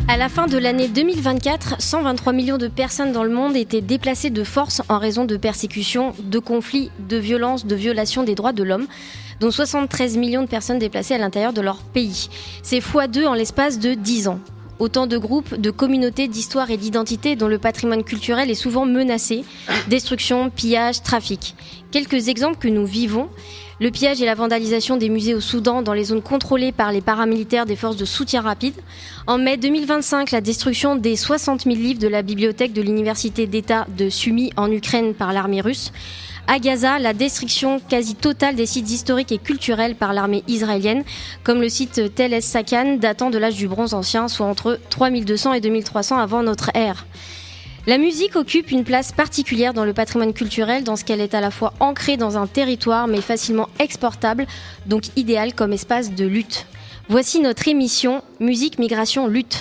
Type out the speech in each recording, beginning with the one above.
À la fin de l'année 2024, 123 millions de personnes dans le monde étaient déplacées de force en raison de persécutions, de conflits, de violences, de violations des droits de l'homme, dont 73 millions de personnes déplacées à l'intérieur de leur pays. C'est x2 en l'espace de 10 ans. Autant de groupes, de communautés, d'histoires et d'identités dont le patrimoine culturel est souvent menacé. Destruction, pillage, trafic. Quelques exemples que nous vivons. Le pillage et la vandalisation des musées au Soudan dans les zones contrôlées par les paramilitaires des forces de soutien rapide. En mai 2025, la destruction des 60 000 livres de la bibliothèque de l'université d'État de Sumy en Ukraine par l'armée russe. À Gaza, la destruction quasi totale des sites historiques et culturels par l'armée israélienne, comme le site Tel Es-Sakan datant de l'âge du bronze ancien, soit entre 3200 et 2300 avant notre ère. La musique occupe une place particulière dans le patrimoine culturel, dans ce qu'elle est à la fois ancrée dans un territoire mais facilement exportable, donc idéale comme espace de lutte. Voici notre émission Musique, Migration, Lutte.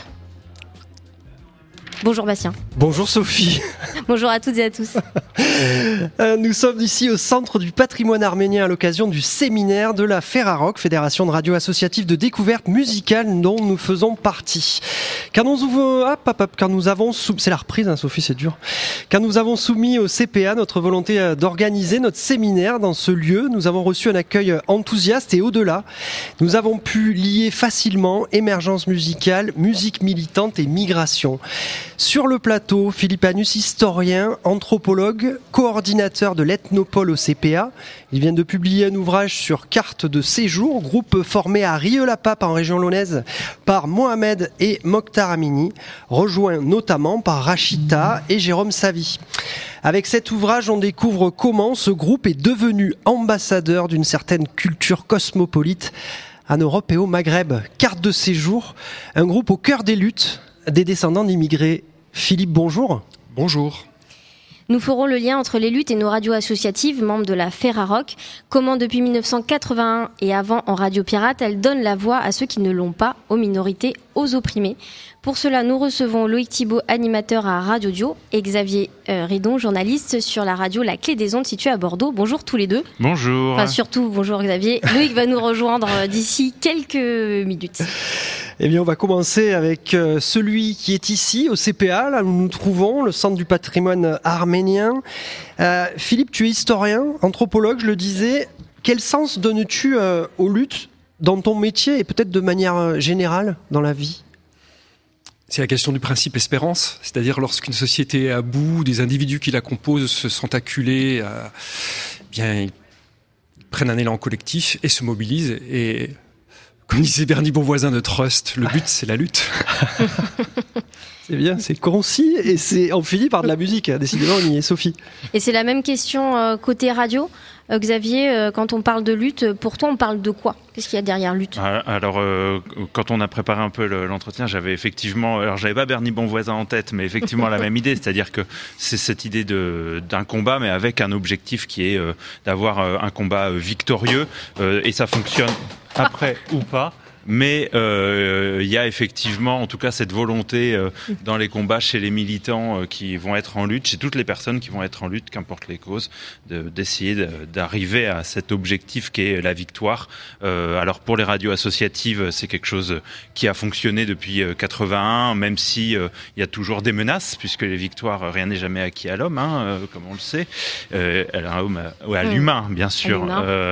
Bonjour Bastien. Bonjour Sophie. Bonjour à toutes et à tous. Nous sommes ici au Centre du patrimoine arménien à l'occasion du séminaire de la Ferrarock, fédération de radio associative de découverte musicale dont nous faisons partie. Car nous avons c'est la reprise, hein, Sophie, c'est dur. Car nous avons soumis au CPA notre volonté d'organiser notre séminaire dans ce lieu. Nous avons reçu un accueil enthousiaste et au-delà, nous avons pu lier facilement émergence musicale, musique militante et migration. Sur le plateau, Philippe Anus, historien, anthropologue, coordinateur de l'Ethnopole au CPA. Il vient de publier un ouvrage sur carte de séjour, groupe formé à Rieux-la-Pape en région lyonnaise par Mohamed et Mokhtar Amini, rejoint notamment par Rachita et Jérôme Savy. Avec cet ouvrage, on découvre comment ce groupe est devenu ambassadeur d'une certaine culture cosmopolite en Europe et au Maghreb. Carte de séjour, un groupe au cœur des luttes des descendants d'immigrés. Philippe, bonjour. Bonjour. Nous ferons le lien entre les luttes et nos radios associatives, membres de la Ferrarock. Comment depuis 1981 et avant en radio pirate, elles donnent la voix à ceux qui ne l'ont pas, aux minorités, aux opprimés. Pour cela, nous recevons Loïc Thibault, animateur à Radio Dio, et Xavier Ridon, journaliste sur la radio La Clé des Ondes située à Bordeaux. Bonjour tous les deux. Bonjour. Enfin surtout, bonjour Xavier. Loïc va nous rejoindre d'ici quelques minutes. Eh bien, on va commencer avec celui qui est ici, au CPA, là où nous nous trouvons, le Centre du patrimoine arménien. Philippe, tu es historien, anthropologue, je le disais. Quel sens donnes-tu aux luttes dans ton métier et peut-être de manière générale dans la vie ? C'est la question du principe espérance, c'est-à-dire lorsqu'une société est à bout, des individus qui la composent se sentent acculés, bien, ils prennent un élan collectif et se mobilisent. Et comme disait Bernie Bonvoisin de Trust, le but c'est la lutte. C'est bien, c'est concis et on finit par de la musique. Décidément, on y est, Sophie. Et c'est la même question côté radio. Xavier, quand on parle de lutte, pour toi, on parle de quoi ? Qu'est-ce qu'il y a derrière lutte ? Alors, quand on a préparé un peu l'entretien, j'avais effectivement... Alors, j'avais pas Bernie Bonvoisin en tête, mais effectivement la même idée. C'est-à-dire que c'est cette idée d'un combat, mais avec un objectif qui est d'avoir un combat victorieux. Et ça fonctionne après ou pas. Mais il y a effectivement, en tout cas, cette volonté dans les combats chez les militants qui vont être en lutte, chez toutes les personnes qui vont être en lutte, qu'importe les causes, d'essayer d'arriver à cet objectif qui est la victoire. Alors pour les radios associatives, c'est quelque chose qui a fonctionné depuis 81, même si il y a toujours des menaces, puisque les victoires, rien n'est jamais acquis à l'homme, comme on le sait, à l'humain, bien sûr.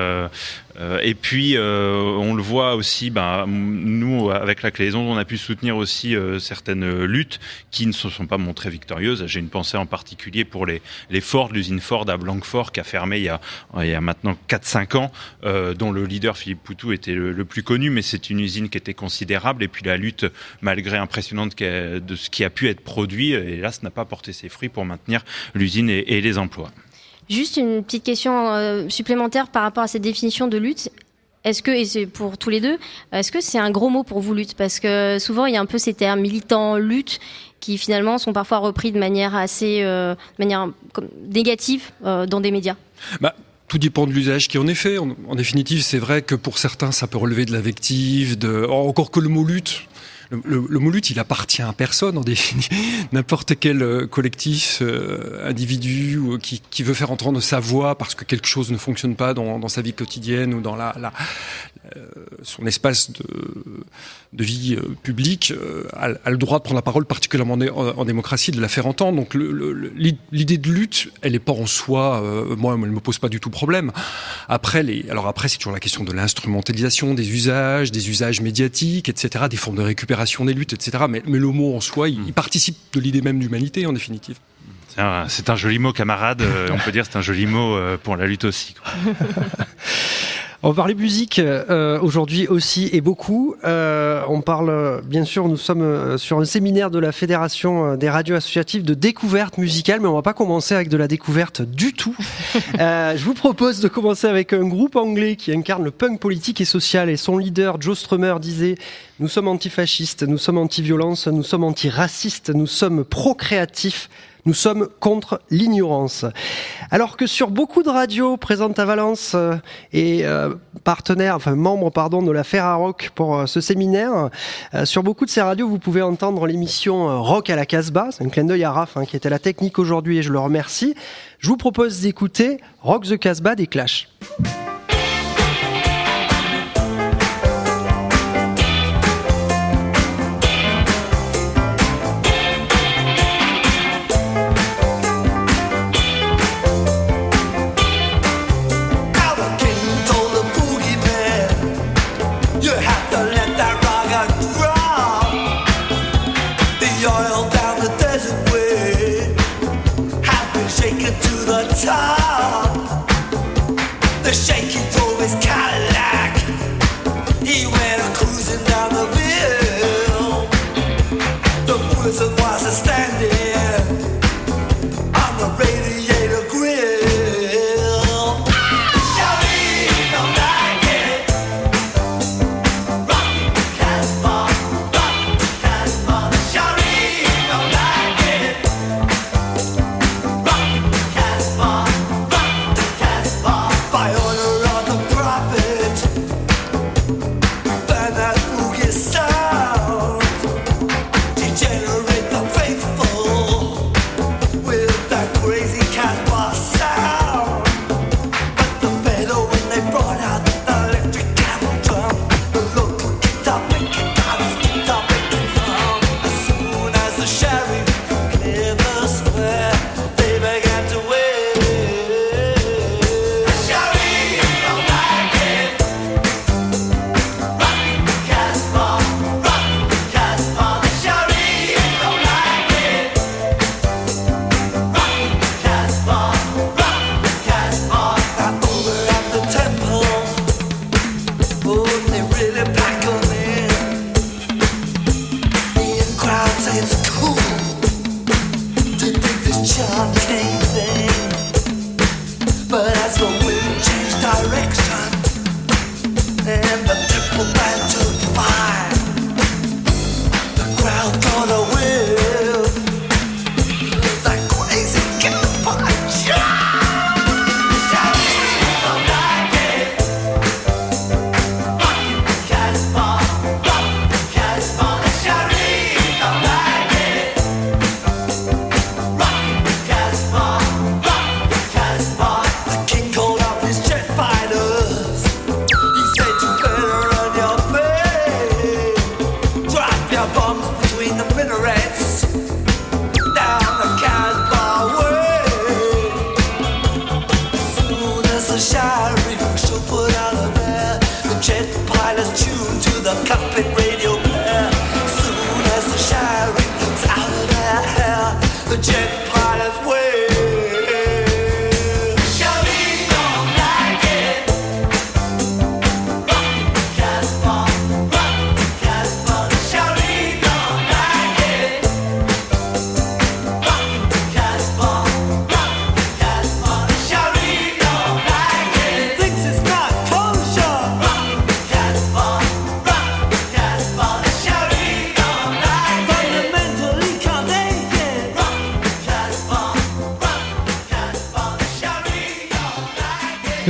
Et puis on le voit aussi, nous avec la Clé des Ondes, on a pu soutenir aussi certaines luttes qui ne se sont pas montrées victorieuses. J'ai une pensée en particulier pour les Ford, l'usine Ford à Blanquefort qui a fermé il y a maintenant 4-5 ans, dont le leader Philippe Poutou était le plus connu, mais c'est une usine qui était considérable. Et puis la lutte, malgré impressionnante de ce qui a pu être produit, hélas, n'a pas porté ses fruits pour maintenir l'usine et les emplois. Juste une petite question supplémentaire par rapport à cette définition de lutte. Est-ce que, et c'est pour tous les deux, est-ce que c'est un gros mot pour vous, lutte ? Parce que souvent, il y a un peu ces termes militants, lutte, qui finalement sont parfois repris de manière assez négative dans des médias. Tout dépend de l'usage qui en est fait. En définitive, c'est vrai que pour certains, ça peut relever de l'invective, encore que le mot lutte Le Mouloud, il appartient à personne en définitive. N'importe quel collectif, individu qui veut faire entendre sa voix parce que quelque chose ne fonctionne pas dans sa vie quotidienne ou dans son espace de vie publique, a le droit de prendre la parole, particulièrement en démocratie, de la faire entendre. Donc l'idée de lutte, elle n'est pas en soi, moi, elle ne me pose pas du tout problème. Après, c'est toujours la question de l'instrumentalisation des usages médiatiques, etc., des formes de récupération des luttes, etc. Mais le mot en soi, il participe de l'idée même d'humanité, en définitive. C'est un joli mot, camarade. On peut dire c'est un joli mot pour la lutte aussi, quoi. On va parler musique aujourd'hui aussi et beaucoup. On parle, bien sûr, nous sommes sur un séminaire de la Fédération des radios associatives de découverte musicale, mais on va pas commencer avec de la découverte du tout. Je vous propose de commencer avec un groupe anglais qui incarne le punk politique et social, et son leader, Joe Strummer, disait: nous sommes antifascistes, nous sommes anti-violence, nous sommes antiracistes, nous sommes procréatifs. Nous sommes contre l'ignorance. Alors que sur beaucoup de radios présentes à Valence et membres de la Ferrarock pour ce séminaire, sur beaucoup de ces radios, vous pouvez entendre l'émission Rock à la Casbah. C'est un clin d'œil à Raph qui était à la technique aujourd'hui et je le remercie. Je vous propose d'écouter Rock the Casbah des Clash.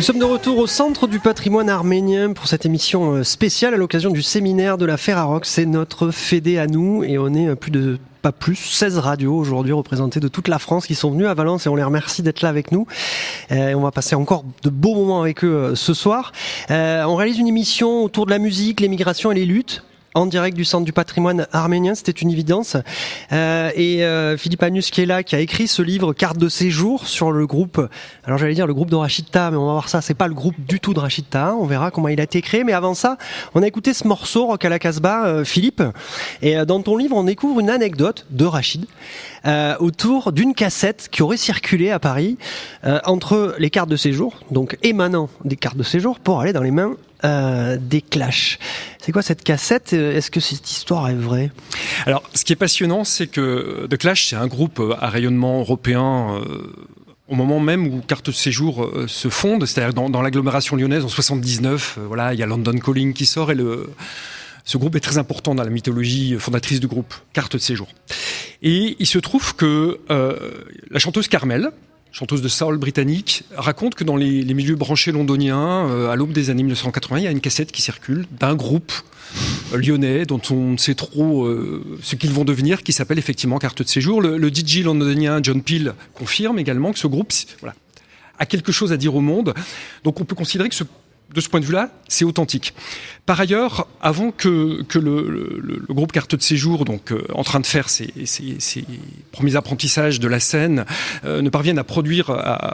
sommes de retour au Centre du patrimoine arménien pour cette émission spéciale à l'occasion du séminaire de la Ferrarock. C'est notre fédé à nous et on est pas plus, 16 radios aujourd'hui représentées de toute la France qui sont venues à Valence et on les remercie d'être là avec nous. On va passer encore de beaux moments avec eux ce soir. On réalise une émission autour de la musique, l'émigration et les luttes. En direct du Centre du patrimoine arménien, c'était une évidence. Philippe Agnus qui est là, qui a écrit ce livre Carte de séjour sur le groupe, alors j'allais dire le groupe de Rachid Taha, mais on va voir ça, c'est pas le groupe du tout de Rachid Taha, on verra comment il a été créé. Mais avant ça, on a écouté ce morceau Rock à la Casbah, Philippe, et dans ton livre, on découvre une anecdote de Rachid autour d'une cassette qui aurait circulé à Paris entre les cartes de séjour, donc émanant des cartes de séjour, pour aller dans les mains des Clash. C'est quoi cette cassette ? Est-ce que cette histoire est vraie ? Alors, ce qui est passionnant, c'est que The Clash, c'est un groupe à rayonnement européen au moment même où Carte de séjour se fonde, c'est-à-dire dans l'agglomération lyonnaise en 79. Voilà, il y a London Calling qui sort et ce groupe est très important dans la mythologie fondatrice du groupe, Carte de séjour. Et il se trouve que la chanteuse Carmel, chanteuse de soul britannique, raconte que dans les milieux branchés londoniens, à l'aube des années 1980, il y a une cassette qui circule d'un groupe lyonnais dont on ne sait trop ce qu'ils vont devenir, qui s'appelle effectivement Carte de séjour. Le DJ londonien John Peel confirme également que ce groupe a quelque chose à dire au monde. Donc on peut considérer que de ce point de vue-là, c'est authentique. Par ailleurs, avant que le groupe Carte de séjour, donc en train de faire ses premiers apprentissages de la scène, ne parviennent à produire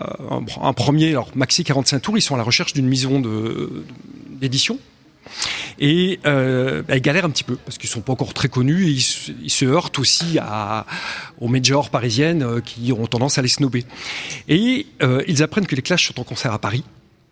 un premier maxi 45 tours, ils sont à la recherche d'une maison d'édition. Et ils galèrent un petit peu parce qu'ils sont pas encore très connus et ils se heurtent aussi aux majors parisiennes qui ont tendance à les snober. Et ils apprennent que les Clash sont en concert à Paris.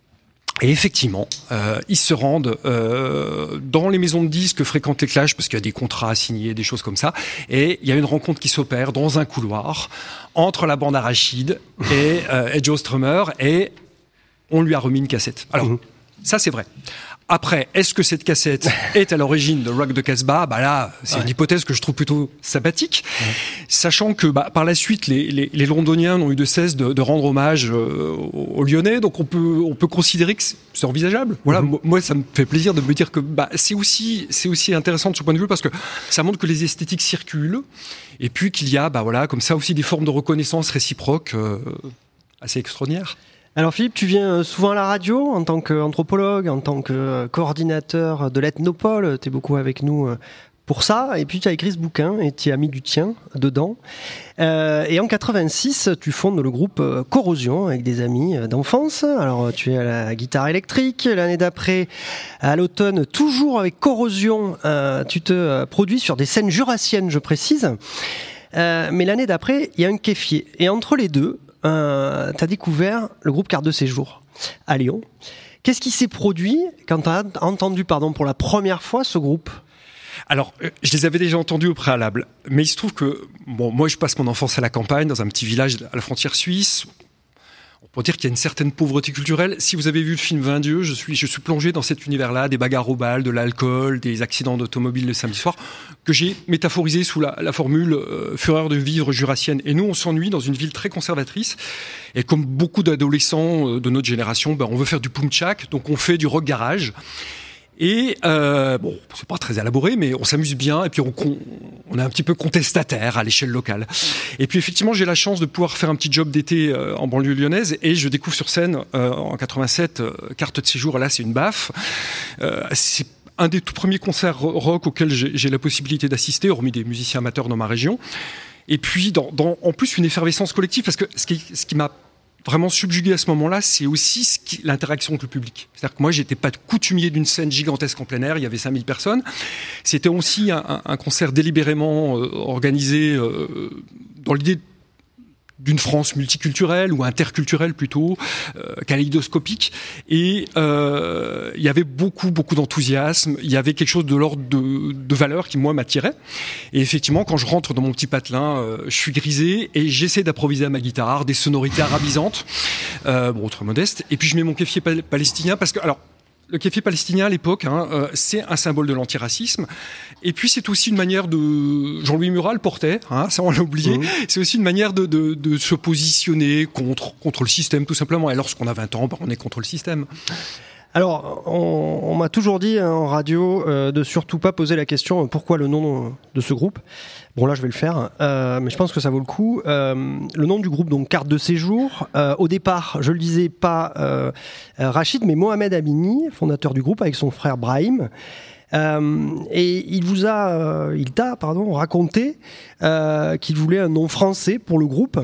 Et effectivement, ils se rendent dans les maisons de disques fréquentent les Clash parce qu'il y a des contrats à signer, des choses comme ça. Et il y a une rencontre qui s'opère dans un couloir entre la bande à Rachid et Joe Strummer et on lui a remis une cassette. Alors, ça c'est vrai. Après, est-ce que cette cassette est à l'origine de Rock de Casbah ? Bah là, c'est une hypothèse que je trouve plutôt sympathique, sachant que par la suite, les Londoniens n'ont eu de cesse de rendre hommage aux Lyonnais, donc on peut considérer que c'est envisageable. Voilà, moi ça me fait plaisir de me dire que c'est aussi intéressant de ce point de vue parce que ça montre que les esthétiques circulent et puis qu'il y a comme ça aussi des formes de reconnaissance réciproque assez extraordinaires. Alors Philippe, tu viens souvent à la radio en tant qu'anthropologue, en tant que coordinateur de l'Ethnopole, tu es beaucoup avec nous pour ça, et puis tu as écrit ce bouquin et tu as mis du tien dedans. Et en 86, tu fondes le groupe Corrosion avec des amis d'enfance. Alors tu es à la guitare électrique, l'année d'après, à l'automne, toujours avec Corrosion, tu te produis sur des scènes jurassiennes, je précise. Mais l'année d'après, il y a un kéfier. Et entre les deux, t'as découvert le groupe Carte de séjour à Lyon. Qu'est-ce qui s'est produit quand t'as entendu pour la première fois ce groupe ? Alors, je les avais déjà entendus au préalable, mais il se trouve que moi je passe mon enfance à la campagne, dans un petit village à la frontière suisse. On peut dire qu'il y a une certaine pauvreté culturelle. Si vous avez vu le film 20 dieux, je suis plongé dans cet univers-là, des bagarres au bal, de l'alcool, des accidents d'automobile le samedi soir, que j'ai métaphorisé sous la formule fureur de vivre jurassienne. Et nous, on s'ennuie dans une ville très conservatrice. Et comme beaucoup d'adolescents de notre génération, on veut faire du punk-chak, donc on fait du rock garage. Et c'est pas très élaboré, mais on s'amuse bien et puis on est un petit peu contestataire à l'échelle locale. Et puis effectivement, j'ai la chance de pouvoir faire un petit job d'été en banlieue lyonnaise et je découvre sur scène en 87 Carte de séjour. Et là, c'est une baffe. C'est un des tout premiers concerts rock auxquels j'ai la possibilité d'assister, hormis des musiciens amateurs dans ma région. Et puis en plus une effervescence collective parce que ce qui m'a vraiment subjugué à ce moment-là, c'est aussi l'interaction avec le public. C'est-à-dire que moi, j'étais pas coutumier d'une scène gigantesque en plein air, il y avait 5000 personnes. C'était aussi un concert délibérément organisé dans l'idée d'une France multiculturelle ou interculturelle plutôt, kaléidoscopique. Et il y avait beaucoup d'enthousiasme. Il y avait quelque chose de l'ordre de valeur qui, moi, m'attirait. Et effectivement, quand je rentre dans mon petit patelin, je suis grisé et j'essaie d'improviser à ma guitare des sonorités arabisantes, très modestes. Et puis je mets mon kéfier palestinien parce que, alors, le kéfi palestinien à l'époque, c'est un symbole de l'antiracisme. Et puis c'est aussi une manière de... Jean-Louis Murat le portait, ça on l'a oublié. C'est aussi une manière de se positionner contre le système, tout simplement. Et lorsqu'on a 20 ans, on est contre le système. Alors, on m'a toujours dit en radio de surtout pas poser la question pourquoi le nom de ce groupe. Bon, là, je vais le faire, mais je pense que ça vaut le coup. Le nom du groupe, donc Carte de séjour. Au départ, je le disais, pas Rachid, mais Mohamed Amini, fondateur du groupe, avec son frère Brahim. Et il t'a raconté qu'il voulait un nom français pour le groupe,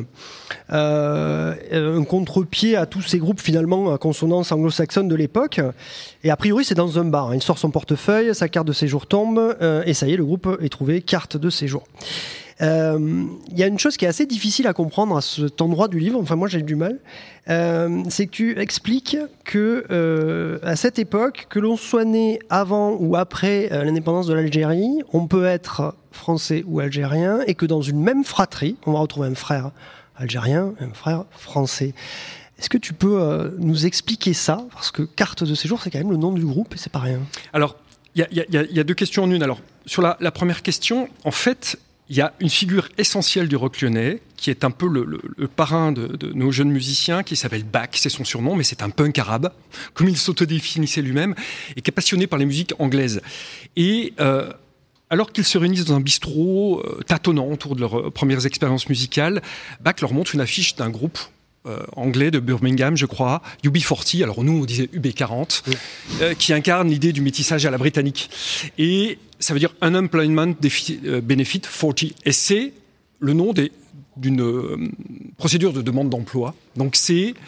un contre-pied à tous ces groupes finalement à consonance anglo-saxonne de l'époque. Et a priori, c'est dans un bar. Il sort son portefeuille, sa carte de séjour tombe, et ça y est, le groupe est trouvé, carte de séjour. Il y a une chose qui est assez difficile à comprendre à cet endroit du livre, enfin moi j'ai eu du mal, c'est que tu expliques que à cette époque, que l'on soit né avant ou après l'indépendance de l'Algérie, on peut être français ou algérien, et que dans une même fratrie, on va retrouver un frère algérien, un frère français. Est-ce que tu peux nous expliquer ça? Parce que carte de séjour, c'est quand même le nom du groupe et c'est pas rien. Alors, il y a deux questions en une. Alors, sur la première question, en fait, il y a une figure essentielle du rock lyonnais, qui est un peu le parrain de nos jeunes musiciens, qui s'appelle Bach, c'est son surnom, mais c'est un punk arabe, comme il s'autodéfinissait lui-même, et qui est passionné par les musiques anglaises. Et alors qu'ils se réunissent dans un bistrot tâtonnant autour de leurs premières expériences musicales, Bach leur montre une affiche d'un groupe anglais de Birmingham, je crois, UB40, alors nous on disait UB40, qui incarne l'idée du métissage à la britannique. Et ça veut dire Unemployment Benefit 40. Et c'est le nom d'une procédure de demande d'emploi. Donc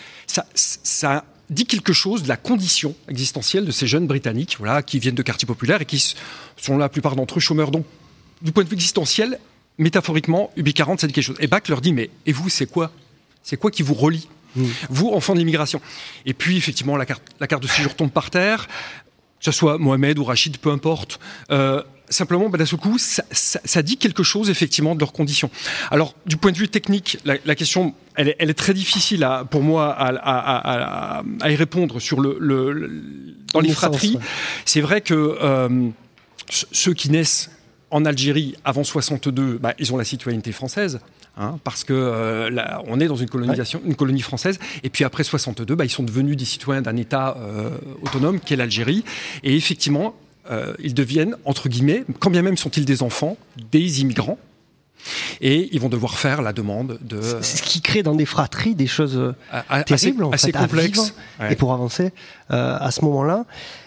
ça dit quelque chose de la condition existentielle de ces jeunes Britanniques, qui viennent de quartiers populaires et qui sont la plupart d'entre eux chômeurs. Donc, du point de vue existentiel, métaphoriquement, UB40, ça dit quelque chose. Et Bach leur dit, mais et vous, c'est quoi? C'est quoi qui vous relie, vous, enfants de l'immigration? Et puis, effectivement, la carte de séjour tombe par terre, que ce soit Mohamed ou Rachid, peu importe. Simplement, d'un seul coup, ça dit quelque chose, effectivement, de leurs conditions. Alors, du point de vue technique, la question, elle est très difficile pour moi à y répondre dans les fratries. C'est vrai que ceux qui naissent en Algérie avant 62, ils ont la citoyenneté française. Parce que on est dans une colonie française, et puis après 62, ils sont devenus des citoyens d'un État autonome qui est l'Algérie, et effectivement, ils deviennent, entre guillemets, quand bien même sont-ils des enfants, des immigrants, et ils vont devoir faire la demande de... C'est ce qui crée dans des fratries des choses terribles, assez complexes. Et pour avancer à ce moment-là...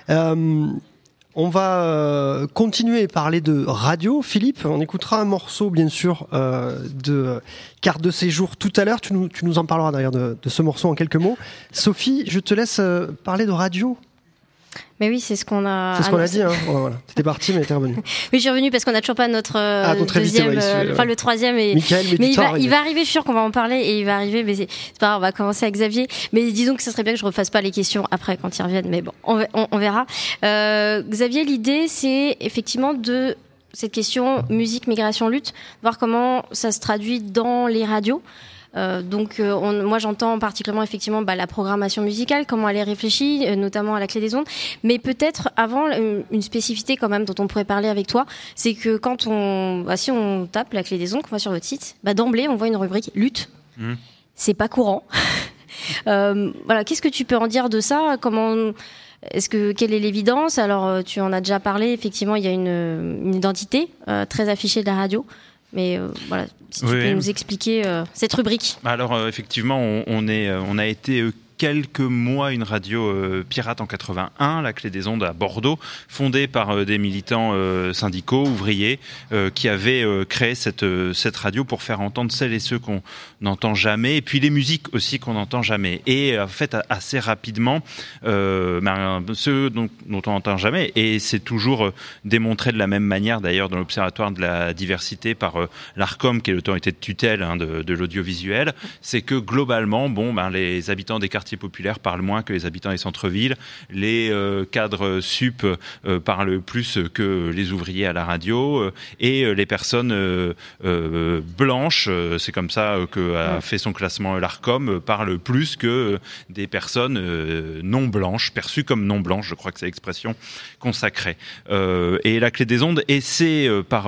On va continuer à parler de radio. Philippe, on écoutera un morceau, bien sûr, de Carte de séjour tout à l'heure. Tu nous en parleras d'ailleurs de ce morceau en quelques mots. Sophie, je te laisse parler de radio. Mais oui, c'est ce qu'on a... C'est ce qu'on a dit, Voilà. T'étais parti, mais t'es revenu. Oui, je suis revenu parce qu'on n'a toujours pas notre deuxième... le troisième. Michael, mais il va arriver, je suis sûr qu'on va en parler, et il va arriver, mais c'est pas grave, on va commencer avec Xavier. Mais disons que ça serait bien que je refasse pas les questions après, quand ils reviennent, mais bon, on verra. Xavier, l'idée, c'est effectivement de cette question musique, migration, lutte, voir comment ça se traduit dans les radios. Moi j'entends particulièrement effectivement la programmation musicale, comment elle est réfléchie, notamment à la clé des ondes, mais peut-être avant une spécificité quand même dont on pourrait parler avec toi, c'est que quand si on tape la clé des ondes, qu'on va sur votre site, d'emblée on voit une rubrique lutte. C'est pas courant. Qu'est-ce que tu peux en dire de ça? Quelle est l'évidence? Alors tu en as déjà parlé, effectivement il y a une identité très affichée de la radio. Mais si tu peux nous expliquer cette rubrique. Alors effectivement, on a été quelques mois une radio pirate en 81, la Clé des Ondes à Bordeaux, fondée par des militants syndicaux, ouvriers, qui avaient créé cette radio pour faire entendre celles et ceux qu'on n'entend jamais, et puis les musiques aussi qu'on n'entend jamais. Et en fait, assez rapidement, ceux dont on n'entend jamais, et c'est toujours démontré de la même manière d'ailleurs dans l'Observatoire de la diversité par l'ARCOM, qui est l'autorité de tutelle de l'audiovisuel, c'est que globalement, les habitants des quartiers quartiers populaires parlent moins que les habitants des centres-villes. Les cadres sup parlent plus que les ouvriers à la radio. Et les personnes blanches, c'est comme ça qu'a fait son classement l'ARCOM, parlent plus que des personnes non blanches, perçues comme non blanches. Je crois que c'est l'expression consacrée. Et la clé des ondes essaie par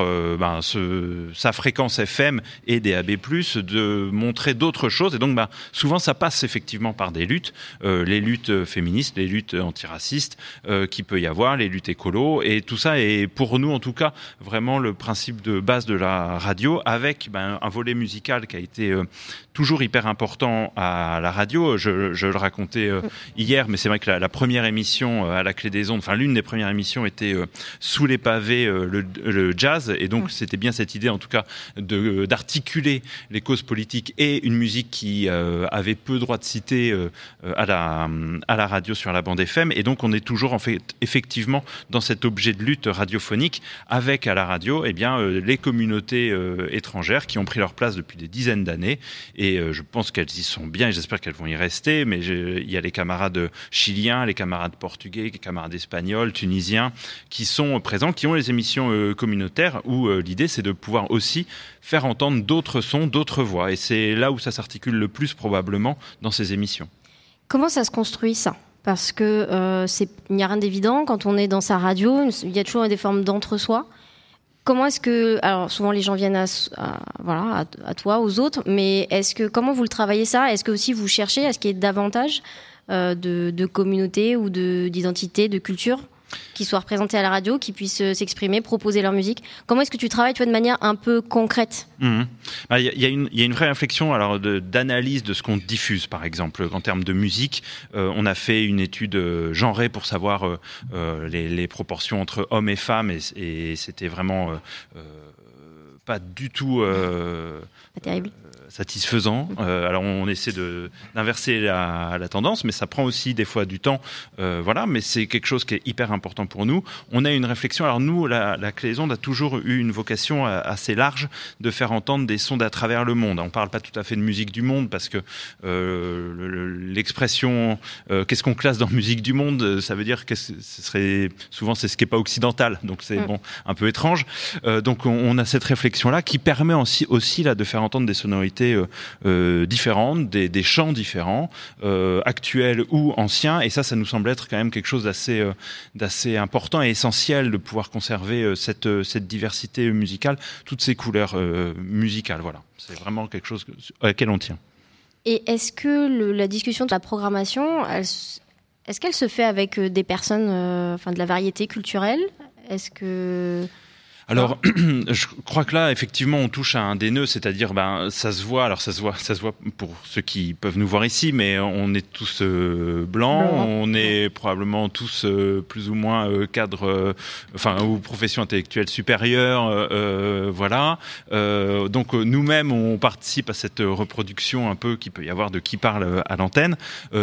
sa fréquence FM et des DAB+, de montrer d'autres choses. Et donc, souvent, ça passe effectivement par des luttes, les luttes féministes, les luttes antiracistes qu'il peut y avoir, les luttes écolo. Et tout ça est, pour nous en tout cas, vraiment le principe de base de la radio, avec un volet musical qui a été toujours hyper important à la radio. Je le racontais hier, mais c'est vrai que la première émission à la clé des ondes, enfin l'une des premières émissions était sous les pavés, le jazz, et donc c'était bien cette idée en tout cas d'articuler les causes politiques et une musique qui avait peu droit de citer à la radio sur la bande FM, et donc on est toujours en fait effectivement dans cet objet de lutte radiophonique avec à la radio les communautés étrangères qui ont pris leur place depuis des dizaines d'années, et je pense qu'elles y sont bien et j'espère qu'elles vont y rester, mais il y a les camarades chiliens, les camarades portugais, les camarades espagnols, tunisiens qui sont présents, qui ont les émissions communautaires où l'idée c'est de pouvoir aussi faire entendre d'autres sons, d'autres voix, et c'est là où ça s'articule le plus probablement dans ces émissions. Comment ça se construit ça ? Parce que il n'y a rien d'évident quand on est dans sa radio, il y a toujours des formes d'entre-soi. Comment est-ce que, alors souvent les gens viennent à toi, aux autres, mais comment vous le travaillez ça ? Est-ce que aussi vous cherchez à ce qu'il y ait davantage de communautés ou d'identités, de culture qui soient représentées à la radio, qui puissent s'exprimer, proposer leur musique ? Comment est-ce que tu travailles, toi, de manière un peu concrète ? Il y a une vraie réflexion d'analyse de ce qu'on diffuse, par exemple. En termes de musique, on a fait une étude genrée pour savoir les proportions entre hommes et femmes, et c'était vraiment pas du tout pas terrible. Satisfaisant. Alors on essaie d'inverser la tendance, mais ça prend aussi des fois du temps. Mais c'est quelque chose qui est hyper important pour nous. On a une réflexion. Alors nous, la Clé des ondes a toujours eu une vocation assez large de faire entendre des sons d'à travers le monde. On parle pas tout à fait de musique du monde parce que l'expression qu'est-ce qu'on classe dans musique du monde, ça veut dire que ce serait souvent c'est ce qui est pas occidental. Donc c'est un peu étrange. Donc on a cette réflexion là qui permet aussi là de faire entendre des sonorités différentes, des chants différents, actuels ou anciens, et ça nous semble être quand même quelque chose d'assez important et essentiel de pouvoir conserver cette diversité musicale, toutes ces couleurs musicales. Voilà, c'est vraiment quelque chose à laquelle on tient. Et est-ce que la discussion de la programmation, est-ce qu'elle se fait avec des personnes, de la variété culturelle ? Est-ce que... Alors, je crois que là, effectivement, on touche à un des nœuds, c'est-à-dire, ça se voit pour ceux qui peuvent nous voir ici, mais on est tous blancs, on est probablement tous plus ou moins cadres, ou professions intellectuelles supérieures, voilà. Donc nous-mêmes, on participe à cette reproduction un peu qu'il peut y avoir de qui parle à l'antenne.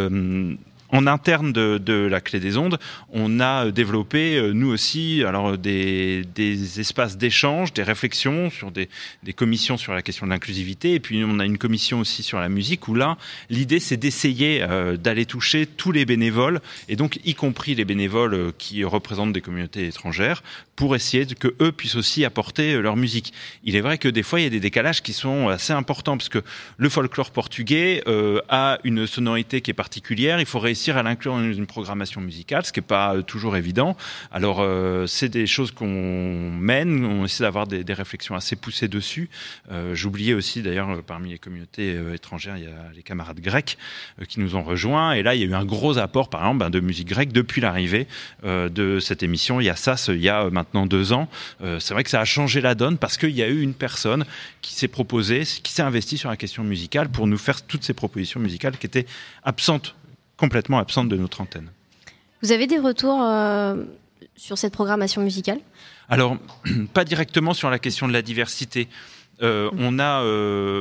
En interne de la Clé des ondes, on a développé, nous aussi, des espaces d'échange, des réflexions sur des commissions sur la question de l'inclusivité, et puis on a une commission aussi sur la musique, où là, l'idée c'est d'essayer d'aller toucher tous les bénévoles, et donc y compris les bénévoles qui représentent des communautés étrangères, pour essayer que eux puissent aussi apporter leur musique. Il est vrai que des fois, il y a des décalages qui sont assez importants, parce que le folklore portugais a une sonorité qui est particulière, il faut réussir à l'inclure dans une programmation musicale, ce qui n'est pas toujours évident. Alors, c'est des choses qu'on mène, on essaie d'avoir des réflexions assez poussées dessus. J'oubliais aussi, d'ailleurs, parmi les communautés étrangères, il y a les camarades grecs qui nous ont rejoints, et là, il y a eu un gros apport, par exemple, de musique grecque depuis l'arrivée de cette émission. Il y a ça, il y a maintenant 2 ans. C'est vrai que ça a changé la donne, parce qu'il y a eu une personne qui s'est proposée, qui s'est investie sur la question musicale pour nous faire toutes ces propositions musicales qui étaient complètement absentes de notre antenne. Vous avez des retours sur cette programmation musicale ? Alors, pas directement sur la question de la diversité. On a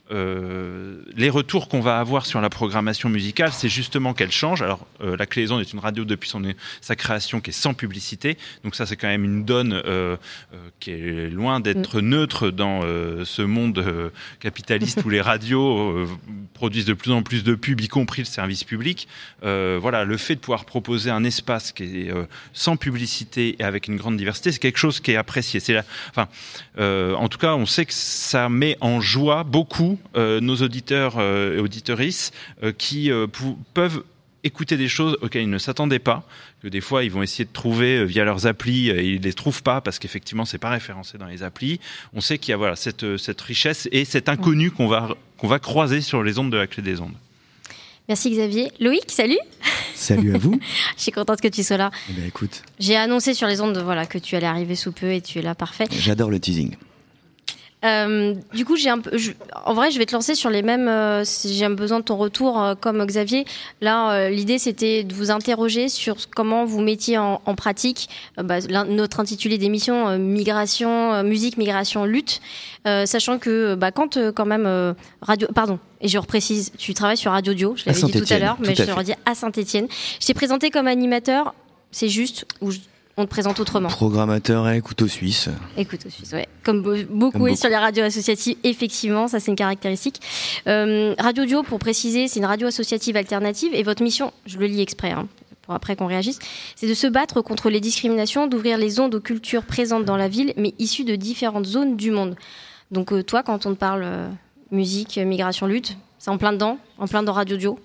les retours qu'on va avoir sur la programmation musicale, c'est justement qu'elle change. Alors, La Clé des Ondes est une radio depuis sa création qui est sans publicité. Donc ça, c'est quand même une donne qui est loin d'être neutre dans ce monde capitaliste où les radios produisent de plus en plus de pubs, y compris le service public. Voilà, le fait de pouvoir proposer un espace qui est sans publicité et avec une grande diversité, c'est quelque chose qui est apprécié. En tout cas, on sait que ça met en joie beaucoup nos auditeurs et auditrices qui peuvent écouter des choses auxquelles ils ne s'attendaient pas, que des fois ils vont essayer de trouver via leurs applis et ils les trouvent pas parce qu'effectivement c'est pas référencé dans les applis. On sait qu'il y a cette richesse et cet inconnu qu'on va croiser sur les ondes de La Clé des Ondes. Merci Xavier. Loïc, salut. Salut à vous. Je suis contente que tu sois là. Eh bien, écoute. J'ai annoncé sur les ondes que tu allais arriver sous peu et tu es là, parfait. J'adore le teasing. Du coup, en vrai, je vais te lancer sur les mêmes. Si j'ai besoin de ton retour, comme Xavier. Là, l'idée, c'était de vous interroger sur comment vous mettiez en pratique notre intitulé d'émission musique, migration, lutte, sachant que quand même radio. Pardon. Et je reprécise, tu travailles sur Radio Dio. Je l'avais dit tout à l'heure, mais je te le redis à Saint-Étienne. Je t'ai présenté comme animateur. C'est juste on te présente autrement. Programmateur et couteau suisse. Et couteau suisse, ouais. Comme beaucoup. Sur les radios associatives, effectivement, ça c'est une caractéristique. Radio Dio, pour préciser, c'est une radio associative alternative et votre mission, je le lis exprès, pour après qu'on réagisse, c'est de se battre contre les discriminations, d'ouvrir les ondes aux cultures présentes dans la ville, mais issues de différentes zones du monde. Donc toi, quand on te parle musique, migration, lutte, c'est en plein dedans Radio Dio.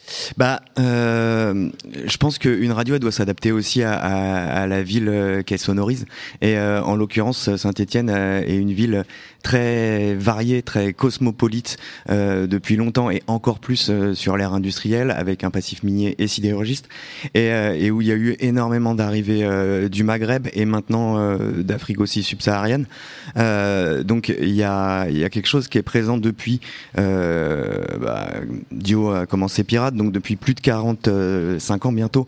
Je pense qu'une radio elle doit s'adapter aussi à la ville qu'elle sonorise et en l'occurrence Saint-Étienne est une ville très variée, très cosmopolite depuis longtemps et encore plus sur l'ère industrielle avec un passif minier et sidérurgiste et où il y a eu énormément d'arrivées du Maghreb et maintenant d'Afrique aussi subsaharienne. Donc il y a quelque chose qui est présent depuis Dio a commencé pirate, donc depuis plus de 45 ans bientôt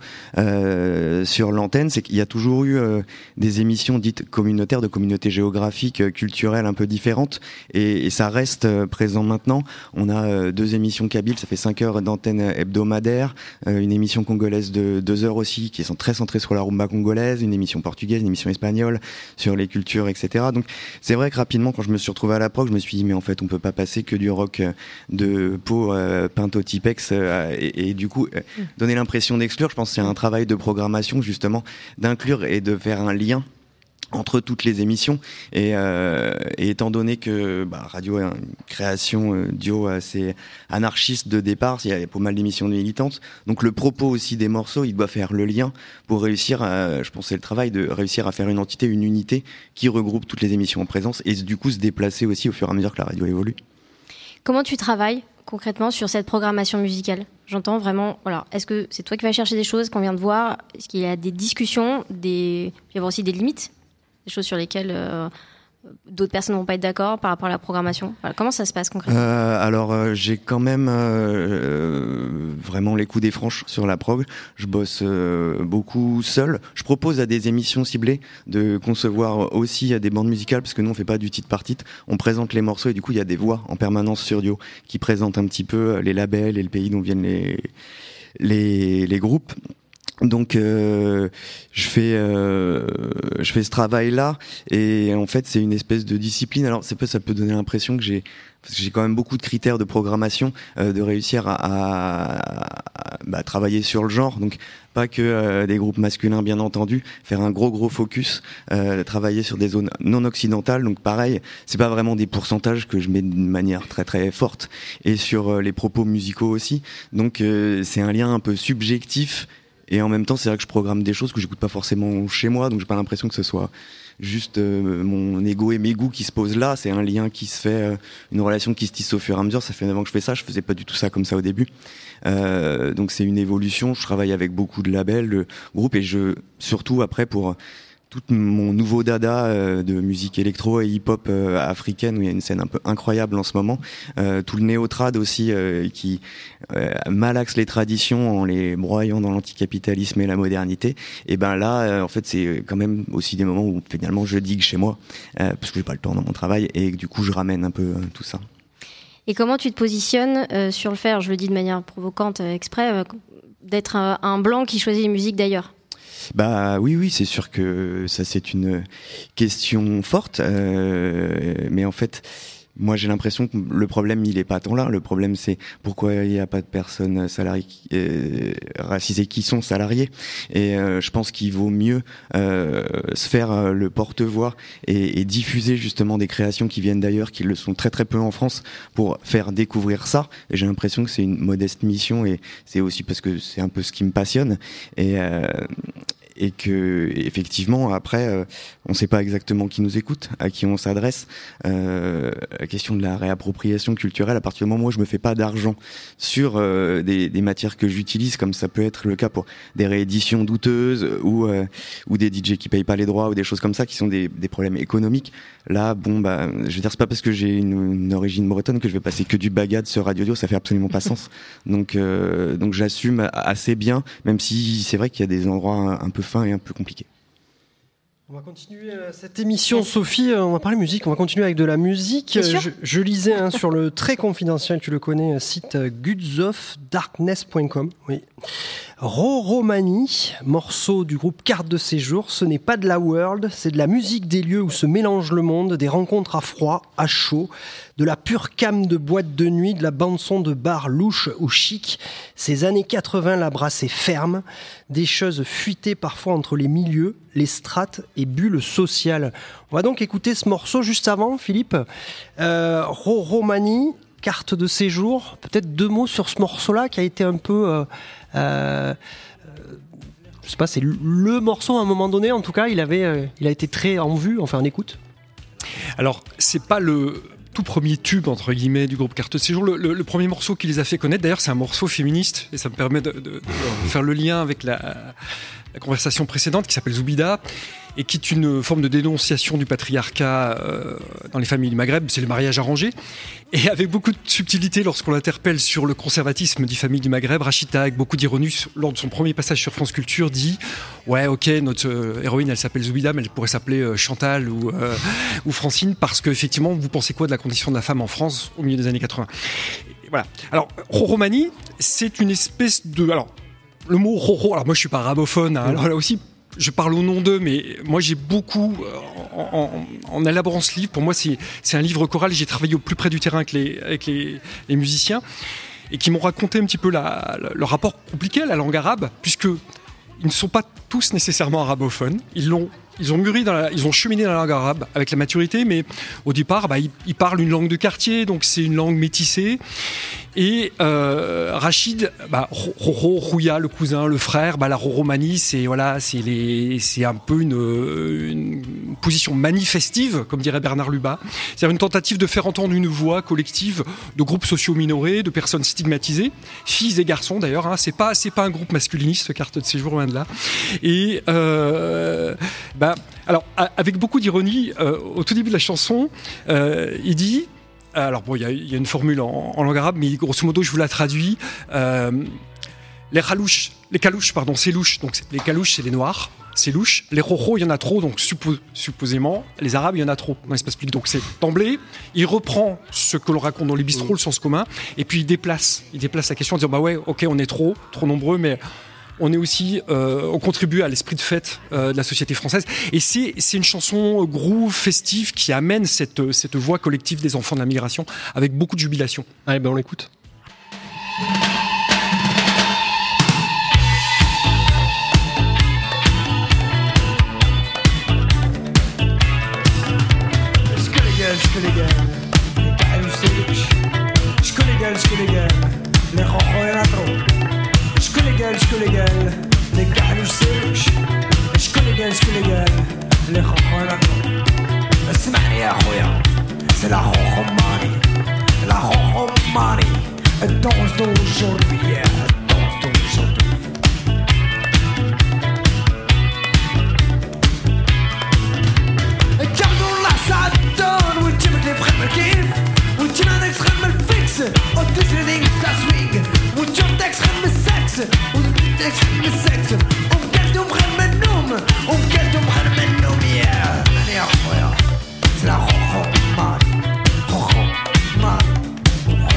sur l'antenne, c'est qu'il y a toujours eu des émissions dites communautaires, de communautés géographiques, culturelles un peu différentes et ça reste présent maintenant. On a 2 émissions kabyles, ça fait 5 heures d'antenne hebdomadaire, une émission congolaise de 2 heures aussi qui sont très centrée sur la rumba congolaise, une émission portugaise, une émission espagnole sur les cultures, etc. Donc c'est vrai que rapidement quand je me suis retrouvé à la prog, je me suis dit mais en fait on peut pas passer que du rock de Pau, Pinto, Tipex et du coup donner l'impression d'exclure. Je pense que c'est un travail de programmation justement d'inclure et de faire un lien entre toutes les émissions et étant donné que Radio est une création Dio assez anarchiste de départ, il y a pas mal d'émissions militantes, donc le propos aussi des morceaux il doit faire le lien pour réussir je pense c'est le travail de réussir à faire une unité qui regroupe toutes les émissions en présence et du coup se déplacer aussi au fur et à mesure que la radio évolue. Comment tu travailles concrètement sur cette programmation musicale? J'entends vraiment, est-ce que c'est toi qui vas chercher des choses qu'on vient de voir? Est-ce qu'il y a des discussions, il y a aussi des limites, des choses sur lesquelles d'autres personnes ne vont pas être d'accord par rapport à la programmation? Comment ça se passe concrètement? J'ai quand même vraiment les coups des franches sur la prog. Je bosse beaucoup seul. Je propose à des émissions ciblées de concevoir aussi des bandes musicales parce que nous on fait pas du titre par titre. On présente les morceaux et du coup il y a des voix en permanence sur Dio qui présentent un petit peu les labels et le pays dont viennent les groupes. Donc je fais ce travail-là et en fait c'est une espèce de discipline. Alors ça peut donner l'impression que j'ai quand même beaucoup de critères de programmation, de réussir à travailler sur le genre. Donc pas que des groupes masculins bien entendu, faire un gros focus, travailler sur des zones non occidentales. Donc pareil, c'est pas vraiment des pourcentages que je mets de manière très très forte et sur les propos musicaux aussi. Donc c'est un lien un peu subjectif. Et en même temps, c'est vrai que je programme des choses que j'écoute pas forcément chez moi, donc j'ai pas l'impression que ce soit juste mon ego et mes goûts qui se posent là. C'est un lien qui se fait, une relation qui se tisse au fur et à mesure. Ça fait 9 ans que je fais ça, je faisais pas du tout ça comme ça au début. Donc c'est une évolution. Je travaille avec beaucoup de labels, de groupes, et surtout après pour tout mon nouveau dada de musique électro et hip-hop africaine où il y a une scène un peu incroyable en ce moment, tout le néo-trad aussi qui malaxe les traditions en les broyant dans l'anticapitalisme et la modernité. Et ben là en fait c'est quand même aussi des moments où finalement je digue chez moi parce que j'ai pas le temps dans mon travail et du coup je ramène un peu tout ça. Et comment tu te positionnes sur le fait, je le dis de manière provocante exprès, d'être un blanc qui choisit les musiques d'ailleurs? Bah oui, c'est sûr que ça c'est une question forte, mais en fait, moi j'ai l'impression que le problème il est pas tant là. Le problème c'est pourquoi il n'y a pas de personnes salariées racisées qui sont salariées. Et je pense qu'il vaut mieux se faire le porte-voix et diffuser justement des créations qui viennent d'ailleurs, qui le sont très très peu en France, pour faire découvrir ça. Et j'ai l'impression que c'est une modeste mission, et c'est aussi parce que c'est un peu ce qui me passionne. Et que effectivement après on sait pas exactement qui nous écoute, à qui on s'adresse. La question de la réappropriation culturelle, à partir du moment où je me fais pas d'argent sur des matières que j'utilise, comme ça peut être le cas pour des rééditions douteuses ou des DJ qui payent pas les droits ou des choses comme ça qui sont des problèmes économiques. Là je veux dire, c'est pas parce que j'ai une origine bretonne que je vais passer que du bagad sur Radio Dio, ça fait absolument pas sens. Donc j'assume assez bien, même si c'est vrai qu'il y a des endroits un peu fins et un peu compliqués. On va continuer cette émission, Sophie. On va parler musique. On va continuer avec de la musique. Je lisais sur le très confidentiel, tu le connais, site goodsofdarkness.com. Oui. Roromani, morceau du groupe Carte de séjour. Ce n'est pas de la world, c'est de la musique des lieux où se mélange le monde, des rencontres à froid, à chaud, de la pure cam de boîte de nuit, de la bande-son de bar louche ou chic. Ces années 80 la brassaient ferme, des choses fuitées parfois entre les milieux, les strates et bulles sociales. On va donc écouter ce morceau juste avant, Philippe. Roromani, Carte de séjour. Peut-être 2 mots sur ce morceau-là qui a été un peu... je sais pas, c'est le morceau à un moment donné, en tout cas, il a été très en vue, enfin en écoute. Alors, c'est pas le tout premier tube, entre guillemets, du groupe Carte de séjour. Le premier morceau qui les a fait connaître, d'ailleurs, c'est un morceau féministe, et ça me permet de faire le lien avec la conversation précédente, qui s'appelle Zoubida, et qui est une forme de dénonciation du patriarcat dans les familles du Maghreb. C'est le mariage arrangé. Et avec beaucoup de subtilité, lorsqu'on l'interpelle sur le conservatisme des familles du Maghreb, Rachida, avec beaucoup d'ironie, lors de son premier passage sur France Culture, dit « Ouais, ok, notre héroïne, elle s'appelle Zoubida, mais elle pourrait s'appeler Chantal ou Francine, parce qu'effectivement, vous pensez quoi de la condition de la femme en France au milieu des années 80 ?» Voilà. Alors, Roromani, c'est une espèce de... Alors, le mot Roro, alors moi je suis pas arabophone, hein, alors là aussi je parle au nom d'eux, mais moi j'ai beaucoup, en élaborant ce livre, pour moi c'est un livre choral, j'ai travaillé au plus près du terrain avec les musiciens, et qui m'ont raconté un petit peu leur rapport compliqué à la langue arabe, puisque ils ne sont pas tous nécessairement arabophones, ils ont cheminé dans la langue arabe avec la maturité, mais au départ, ils parlent une langue de quartier, donc c'est une langue métissée. Et Rachid, Roro, Rouya, le cousin, le frère, la Roromanie, c'est un peu une position manifestive, comme dirait Bernard Lubat. C'est-à-dire une tentative de faire entendre une voix collective de groupes sociaux minorés, de personnes stigmatisées, filles et garçons d'ailleurs. Hein, c'est pas un groupe masculiniste, Carte de séjour, loin de là. Et alors, avec beaucoup d'ironie, au tout début de la chanson, il dit... Alors bon, il y a une formule en langue arabe, mais grosso modo, je vous la traduis. Les calouches, c'est louche. Donc les calouches, c'est les noirs, c'est louche. Les roros, il y en a trop, donc supposément, les arabes, il y en a trop dans l'espace public. Donc c'est d'emblée, il reprend ce que l'on raconte dans les bistrots, le sens commun, et puis il déplace la question en disant ouais, ok, on est trop nombreux, mais on est aussi, on contribue à l'esprit de fête de la société française. Et c'est une chanson groove, festive, qui amène cette voix collective des enfants de la migration avec beaucoup de jubilation. Allez, on l'écoute. Les calouches c'est louche. Je connais les rochons. اسمعني يا خويا c'est la Roromani. La Roromani, elle danse d'aujourd'hui, elle danse d'aujourd'hui. Gardons-la, ça donne. Oui, tu me les prêts me kiff. Oui, tu m'as un extrême me fixe. Oh, tu sais les ça swing. Oui, tu as extrême me sexe. Oui, tu as extrême me sexe. On quête on prenne mes noms. On quête on prenne mes noms. Yeah, c'est la Roromani. Roromani.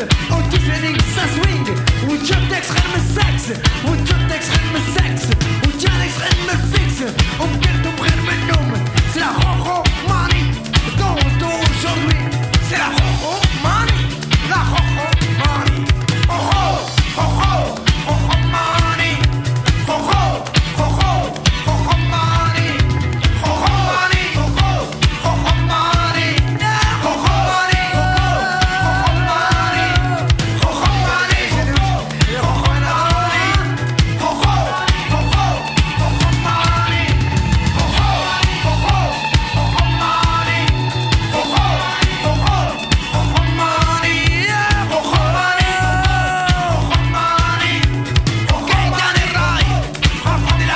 oh tous les dings ça swing. Ou jump extrême sexe, ou jump extrême sexe, ou jump extrême fixe. On perd ton prénom, c'est la Rojo-Manie d'aujourd'hui. C'est la Rojo-Manie, la Rojo-Manie. Rojo, Rojo, Rojo-Manie. Rojo, Rojo, Rojo-Manie. Rojo-Manie, Rojo, Rojo-Manie. Rojo-Manie, Rojo-Manie. Rojo-Manie, Rojo-Manie. Rojo, Rojo, Rojo-Manie. Rojo, Rojo, Rojo-Manie. Rojo, Rojo, Rojo-Manie. Rojo-Manie, Rojo-Manie. Gaetano Rai, Rojo-Manie.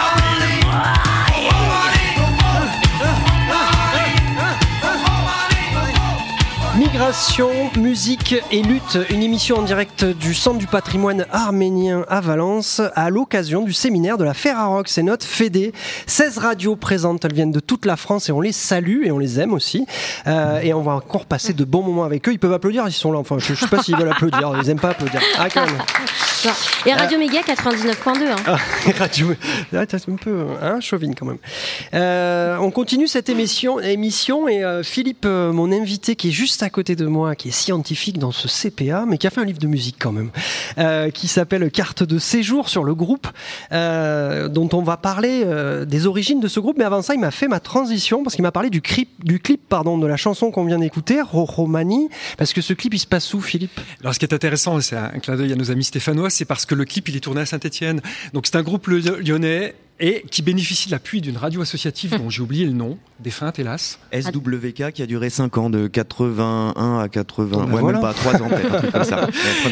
Migration, musique et lutte, une émission en direct du Centre du patrimoine arménien à Valence à l'occasion du séminaire de la Ferrarock. C'est notre fédé. 16 radios présentes, elles viennent de toute la France et on les salue et on les aime aussi. Et on va encore passer de bons moments avec eux. Ils peuvent applaudir, ils sont là. Enfin, je ne sais pas s'ils veulent applaudir, ils n'aiment pas applaudir. Ah, quand même. Et Radio Méga 99.2. Hein. Radio, t'es un peu chauvine quand même. On continue cette émission et Philippe, mon invité qui est juste à côté de moi, qui est scientifique dans ce CPA, mais qui a fait un livre de musique quand même, qui s'appelle Carte de séjour sur le groupe, dont on va parler des origines de ce groupe. Mais avant ça, il m'a fait ma transition parce qu'il m'a parlé du clip de la chanson qu'on vient d'écouter, Rojo-Manie, parce que ce clip il se passe où, Philippe ? Alors ce qui est intéressant, c'est un clin d'œil à nos amis stéphanois, c'est parce que le clip il est tourné à Saint-Étienne. Donc c'est un groupe lyonnais et qui bénéficie de l'appui d'une radio associative dont j'ai oublié le nom, défunte hélas. SWK qui a duré 5 ans, de 81 à 80, voilà. Même pas 3 ans peut-être, un truc comme ça.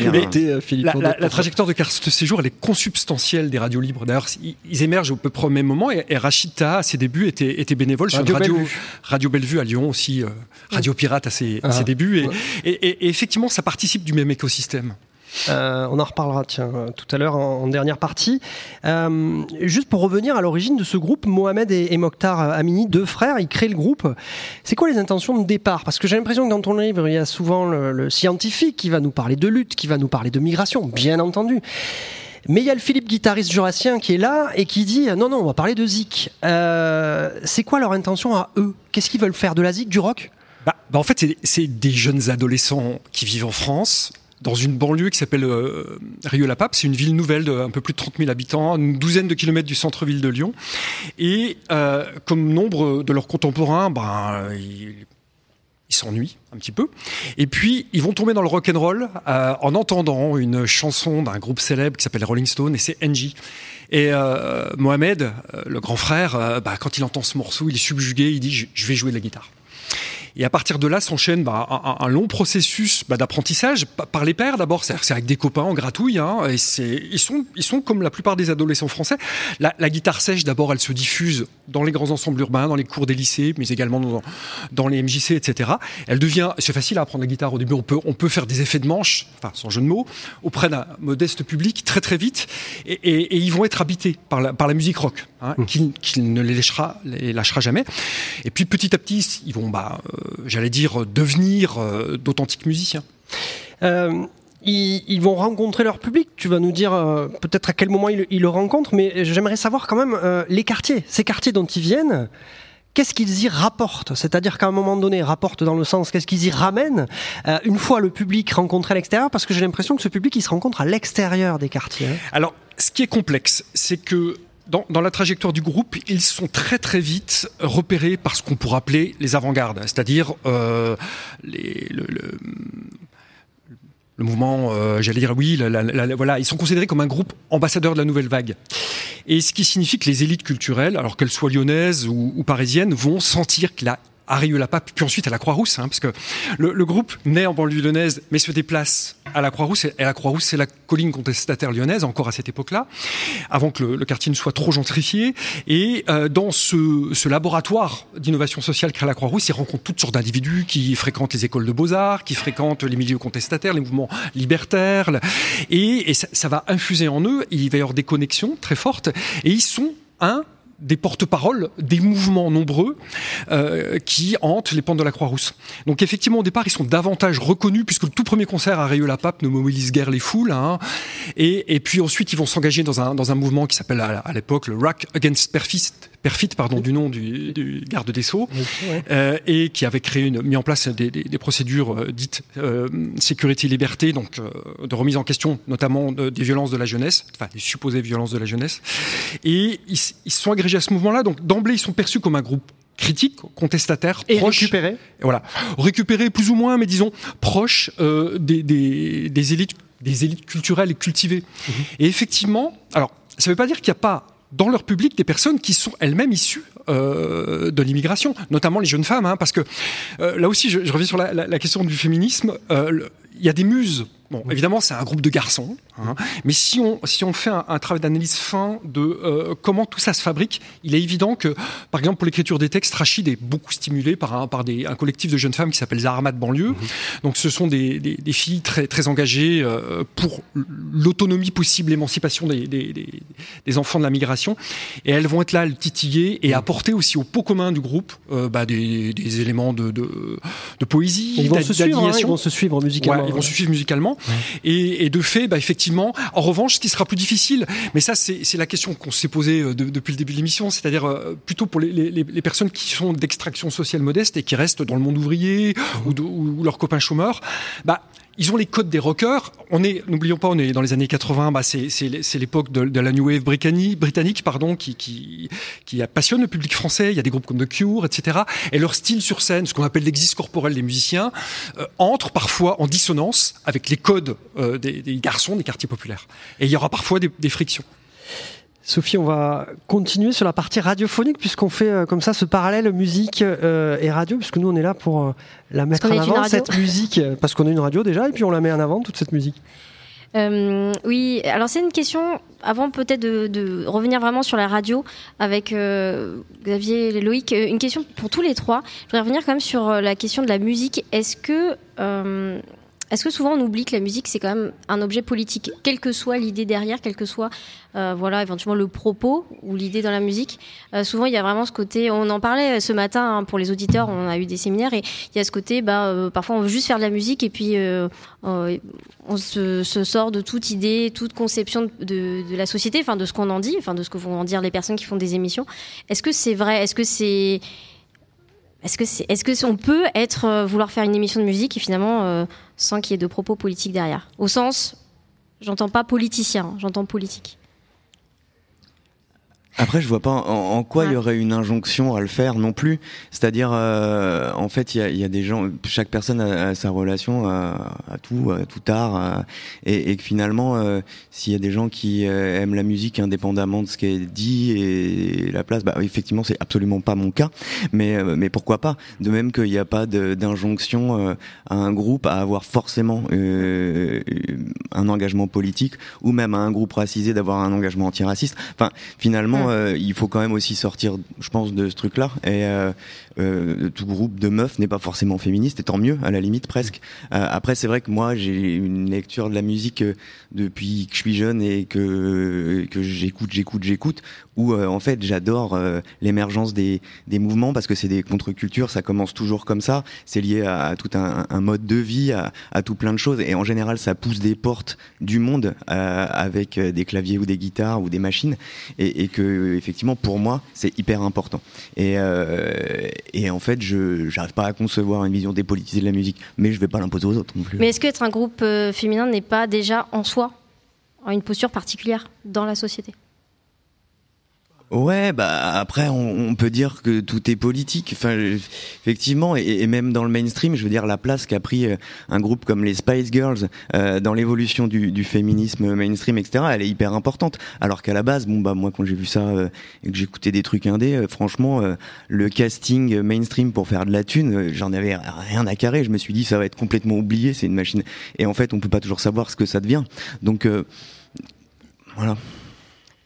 La trajectoire de Carte de séjour, elle est consubstantielle des radios libres. D'ailleurs, ils émergent au peu près au même moment et Rachid Taha, à ses débuts, était bénévole sur Radio Bellevue à Lyon aussi, Radio Pirate à ses débuts. Et effectivement, ça participe du même écosystème. On en reparlera tout à l'heure en dernière partie. Juste pour revenir à l'origine de ce groupe, Mohamed et Mokhtar Amini, deux frères, ils créent le groupe. C'est quoi les intentions de départ ? Parce que j'ai l'impression que dans ton livre, il y a souvent le scientifique qui va nous parler de lutte, qui va nous parler de migration, bien entendu. Mais il y a le Philippe, guitariste jurassien, qui est là et qui dit non, on va parler de zik. C'est quoi leur intention à eux ? Qu'est-ce qu'ils veulent faire ? De la zik, du rock ? En fait, c'est des jeunes adolescents qui vivent en France, dans une banlieue qui s'appelle Rieux-la-Pape. C'est une ville nouvelle d'un peu plus de 30 000 habitants, une douzaine de kilomètres du centre-ville de Lyon. Et comme nombre de leurs contemporains, ils s'ennuient un petit peu. Et puis, ils vont tomber dans le rock'n'roll en entendant une chanson d'un groupe célèbre qui s'appelle Rolling Stone, et c'est NJ. Et Mohamed, le grand frère, quand il entend ce morceau, il est subjugué, il dit « je vais jouer de la guitare ». Et à partir de là s'enchaîne un long processus d'apprentissage par les pairs d'abord, c'est avec des copains en gratouille, et ils sont comme la plupart des adolescents français. La guitare sèche d'abord, elle se diffuse dans les grands ensembles urbains, dans les cours des lycées, mais également dans les MJC, etc. C'est facile à apprendre la guitare au début, on peut faire des effets de manche, enfin sans jeu de mots, auprès d'un modeste public très très vite, et ils vont être habités par la musique rock, qui ne les lâchera jamais. Et puis petit à petit, ils vont devenir d'authentiques musiciens. Ils vont rencontrer leur public. Tu vas nous dire peut-être à quel moment ils le rencontrent, mais j'aimerais savoir quand même ces quartiers dont ils viennent. Qu'est-ce qu'ils y rapportent ? C'est-à-dire qu'à un moment donné, rapportent dans le sens, qu'est-ce qu'ils y ramènent une fois le public rencontré à l'extérieur ? Parce que j'ai l'impression que ce public, il se rencontre à l'extérieur des quartiers. Alors, ce qui est complexe, c'est que dans la trajectoire du groupe, ils sont très très vite repérés par ce qu'on pourrait appeler les avant-gardes, c'est-à-dire le mouvement, voilà, ils sont considérés comme un groupe ambassadeur de la nouvelle vague. Et ce qui signifie que les élites culturelles, alors qu'elles soient lyonnaises ou parisiennes, vont sentir qu'il a à Rieux-la-Pape, puis ensuite à la Croix-Rousse, parce que le groupe naît en banlieue lyonnaise, mais se déplace à la Croix-Rousse, et la Croix-Rousse, c'est la colline contestataire lyonnaise, encore à cette époque-là, avant que le quartier ne soit trop gentrifié, et dans ce laboratoire d'innovation sociale qu'est la Croix-Rousse, ils rencontrent toutes sortes d'individus qui fréquentent les écoles de beaux-arts, qui fréquentent les milieux contestataires, les mouvements libertaires, et ça va infuser en eux, il va y avoir des connexions très fortes, et ils sont des porte-paroles des mouvements nombreux qui hantent les pentes de la Croix-Rousse. Donc effectivement, au départ, ils sont davantage reconnus puisque le tout premier concert à Rieux-la-Pape ne mobilise guère les foules. Hein, et puis ensuite, ils vont s'engager dans un mouvement qui s'appelle à l'époque le Rack Against Perfit, du nom du garde des Sceaux, et qui avait mis en place des procédures dites sécurité et liberté, donc de remise en question notamment des violences de la jeunesse, enfin des supposées violences de la jeunesse. Et ils se sont agrégés à ce mouvement-là, donc d'emblée ils sont perçus comme un groupe critique, contestataire, et proche, récupéré plus ou moins, mais disons proche des élites culturelles et cultivées. Et effectivement, alors ça ne veut pas dire qu'il n'y a pas dans leur public des personnes qui sont elles-mêmes issues de l'immigration, notamment les jeunes femmes, hein, parce que là aussi je reviens sur la question du féminisme. Il y a des muses. Bon, évidemment, c'est un groupe de garçons, hein, mais si on fait un travail d'analyse fin de comment tout ça se fabrique, il est évident que, par exemple, pour l'écriture des textes, Rachid est beaucoup stimulé par un collectif de jeunes femmes qui s'appelle Zahra de banlieue. Donc, ce sont des filles très très engagées pour l'autonomie possible, l'émancipation des enfants de la migration, et elles vont être là à le titiller et apporter aussi au pot commun du groupe des éléments de poésie, ils vont se suivre musicalement. Ouais, ils vont se suivre musicalement. Et de fait, effectivement, en revanche, ce qui sera plus difficile, mais ça c'est la question qu'on s'est posée depuis le début de l'émission, c'est-à-dire plutôt pour les personnes qui sont d'extraction sociale modeste et qui restent dans le monde ouvrier ou leurs copains chômeurs, ils ont les codes des rockers. N'oublions pas, on est dans les années 80. C'est l'époque de la new wave britannique, qui passionne le public français. Il y a des groupes comme The Cure, etc. Et leur style sur scène, ce qu'on appelle l'exis corporel des musiciens, entre parfois en dissonance avec les codes des garçons des quartiers populaires. Et il y aura parfois des frictions. Sophie, on va continuer sur la partie radiophonique puisqu'on fait comme ça ce parallèle musique et radio, puisque nous on est là pour la mettre en avant, cette musique, parce qu'on a une radio déjà et puis on la met en avant, toute cette musique. Oui, alors c'est une question, avant peut-être de revenir vraiment sur la radio avec Xavier et Loïc, une question pour tous les trois. Je voudrais revenir quand même sur la question de la musique. Est-ce que souvent on oublie que la musique c'est quand même un objet politique, quelle que soit l'idée derrière, quel que soit éventuellement le propos ou l'idée dans la musique. Souvent il y a vraiment ce côté, on en parlait ce matin, hein, pour les auditeurs, on a eu des séminaires et il y a ce côté, parfois on veut juste faire de la musique et puis on se sort de toute idée, toute conception de la société, enfin de ce qu'on en dit, enfin de ce que vont en dire les personnes qui font des émissions. Est-ce que c'est vrai ? Est-ce que on peut vouloir faire une émission de musique et finalement sans qu'il y ait de propos politiques derrière ? Au sens, j'entends pas politicien, j'entends politique. Après, je vois pas en quoi il y aurait une injonction à le faire non plus. C'est-à-dire, en fait, il y a des gens, chaque personne a sa relation à tout art, et que finalement, s'il y a des gens qui aiment la musique indépendamment de ce qui est dit et la place, effectivement, c'est absolument pas mon cas. Mais pourquoi pas ? De même qu'il n'y a pas d'injonction à un groupe à avoir forcément un engagement politique, ou même à un groupe racisé d'avoir un engagement antiraciste. Enfin, finalement. Il faut quand même aussi sortir, je pense, de ce truc-là. Et tout groupe de meufs n'est pas forcément féministe, et tant mieux, à la limite, presque. Après, c'est vrai que moi, j'ai une lecture de la musique depuis que je suis jeune et que j'écoute, où en fait, j'adore l'émergence des mouvements, parce que c'est des contre-cultures, ça commence toujours comme ça. C'est lié à tout un mode de vie, à tout plein de choses. Et en général, ça pousse des portes du monde avec des claviers ou des guitares ou des machines, et que effectivement pour moi c'est hyper important, et en fait je j'arrive pas à concevoir une vision dépolitisée de la musique, mais je vais pas l'imposer aux autres non plus. Mais est-ce qu'être un groupe féminin n'est pas déjà en soi une posture particulière dans la société ? Ouais, après on peut dire que tout est politique. Enfin, effectivement, et même dans le mainstream, je veux dire, la place qu'a pris un groupe comme les Spice Girls dans l'évolution du féminisme mainstream, etc., elle est hyper importante. Alors qu'à la base, moi quand j'ai vu ça et que j'écoutais des trucs indés, franchement, le casting mainstream pour faire de la thune, j'en avais rien à carrer. Je me suis dit, ça va être complètement oublié, c'est une machine. Et en fait, on peut pas toujours savoir ce que ça devient. Donc voilà.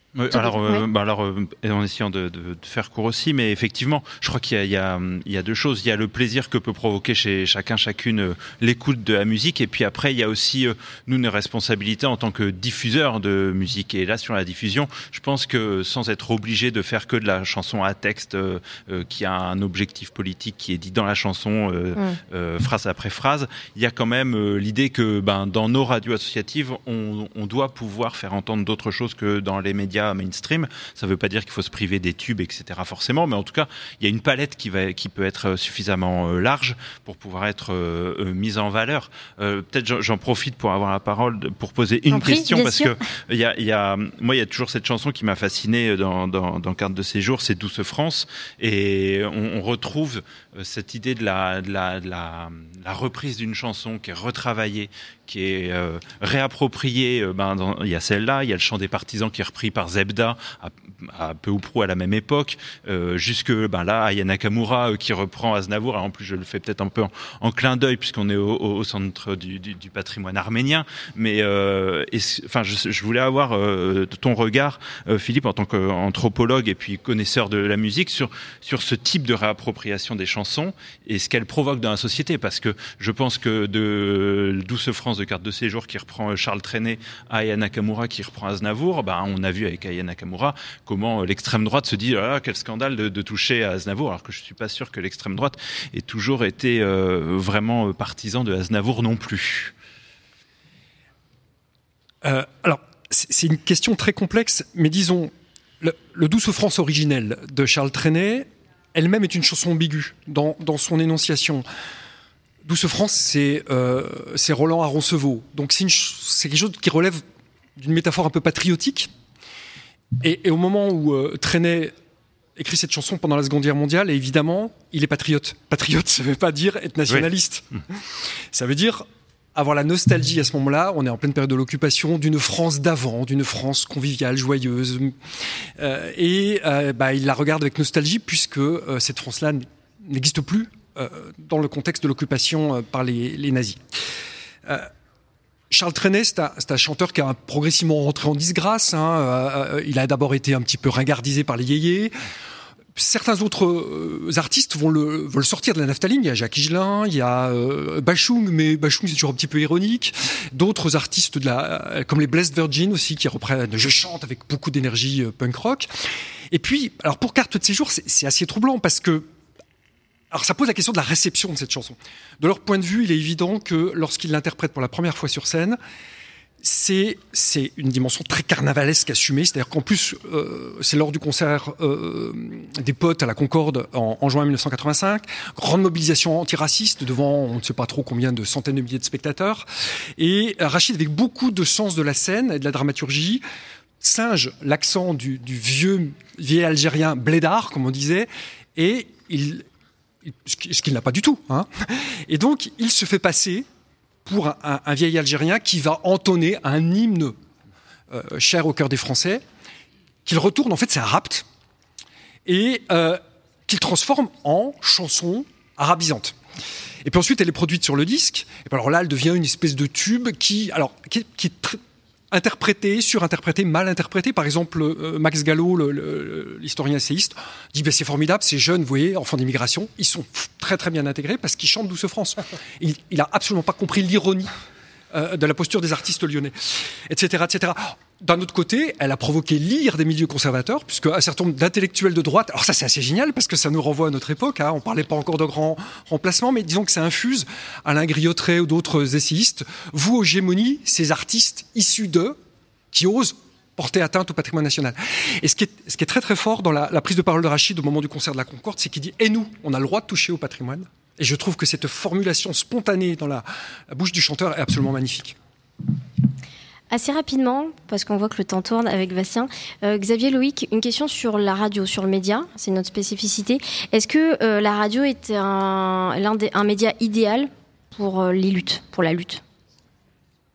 En essayant de faire court aussi, mais effectivement, je crois qu'il y a deux choses. Il y a le plaisir que peut provoquer chez chacune l'écoute de la musique, et puis après, il y a aussi nous une responsabilité en tant que diffuseurs de musique. Et là, sur la diffusion, je pense que sans être obligé de faire que de la chanson à texte qui a un objectif politique qui est dit dans la chanson phrase après phrase, il y a quand même l'idée que dans nos radios associatives, on doit pouvoir faire entendre d'autres choses que dans les médias mainstream. Ça ne veut pas dire qu'il faut se priver des tubes, etc. forcément, mais en tout cas, il y a une palette qui peut être suffisamment large pour pouvoir être mise en valeur. Peut-être j'en profite pour avoir la parole pour poser une question, parce que il y a toujours cette chanson qui m'a fasciné dans Carte de séjour, c'est Douce France, et on retrouve cette idée de la reprise d'une chanson qui est retravaillée, qui est réappropriée. Il y a celle-là, il y a le chant des partisans qui est repris par Zebda à peu ou prou à la même époque, jusque là Aya Nakamura qui reprend Aznavour. Alors en plus je le fais peut-être un peu en clin d'œil puisqu'on est au centre du patrimoine arménien, mais je voulais avoir ton regard, Philippe, en tant qu'anthropologue et puis connaisseur de la musique, sur ce type de réappropriation des chansons et ce qu'elle provoque dans la société, parce que je pense que de Douce France de Carte de séjour qui reprend Charles Trenet à Aya Nakamura qui reprend Aznavour, on a vu avec Aya Nakamura comment l'extrême droite se dit quel scandale de toucher à Aznavour, alors que je suis pas sûr que l'extrême droite ait toujours été vraiment partisan de Aznavour non plus. Alors c'est une question très complexe, mais disons le Douce France originel de Charles Trenet elle-même est une chanson ambiguë dans son énonciation. Douce France, c'est Roland à Roncevaux, donc c'est quelque chose qui relève d'une métaphore un peu patriotique. Et au moment où Trenet écrit cette chanson pendant la Seconde Guerre mondiale, et évidemment, il est patriote. Patriote, ça ne veut pas dire être nationaliste. Oui. Ça veut dire avoir la nostalgie à ce moment-là. On est en pleine période de l'occupation, d'une France d'avant, d'une France conviviale, joyeuse. Il la regarde avec nostalgie puisque cette France-là n'existe plus dans le contexte de l'occupation par les nazis. Charles Trenet, c'est un chanteur qui a progressivement rentré en disgrâce. Il a d'abord été un petit peu ringardisé par les yéyés. Certains autres artistes veulent sortir de la naphtaline. Il y a Jacques Higelin, il y a Bachung, mais Bachung c'est toujours un petit peu ironique. D'autres artistes comme les Blessed Virgin aussi, qui reprennent « Je chante » avec beaucoup d'énergie punk rock. Et puis, alors pour Carte de séjour, c'est assez troublant parce que ça pose la question de la réception de cette chanson. De leur point de vue, il est évident que lorsqu'ils l'interprètent pour la première fois sur scène, c'est une dimension très carnavalesque assumée. C'est-à-dire qu'en plus, c'est lors du concert des Potes à la Concorde en juin 1985. Grande mobilisation antiraciste devant on ne sait pas trop combien de centaines de milliers de spectateurs. Et Rachid, avec beaucoup de sens de la scène et de la dramaturgie, singe l'accent du vieil Algérien blédard, comme on disait, et ce qu'il n'a pas du tout. Et donc, il se fait passer pour un vieil Algérien qui va entonner un hymne cher au cœur des Français, qu'il retourne, en fait, c'est un rapt, et qu'il transforme en chanson arabisante. Et puis ensuite, elle est produite sur le disque, et puis alors là, elle devient une espèce de tube qui est très interprété, surinterprété, mal interprété. Par exemple, Max Gallo, l'historien essayiste, dit c'est formidable, ces jeunes, vous voyez, enfants d'immigration, ils sont très très bien intégrés parce qu'ils chantent Douce France. Il a absolument pas compris l'ironie de la posture des artistes lyonnais, etc., etc. D'un autre côté, elle a provoqué l'ire des milieux conservateurs, puisque un certain nombre d'intellectuels de droite, alors ça c'est assez génial parce que ça nous renvoie à notre époque, on parlait pas encore de grands remplacements, mais disons que ça infuse Alain Griottret ou d'autres essayistes, vous aux gémonies, ces artistes issus d'eux, qui osent porter atteinte au patrimoine national. Et ce qui est très très fort dans la prise de parole de Rachid au moment du concert de la Concorde, c'est qu'il dit « Et nous, on a le droit de toucher au patrimoine ». Et je trouve que cette formulation spontanée dans la bouche du chanteur est absolument magnifique. Assez rapidement, parce qu'on voit que le temps tourne avec Bastien. Xavier, Loïc, une question sur la radio, sur le média, c'est notre spécificité. Est-ce que la radio est un média idéal pour la lutte ?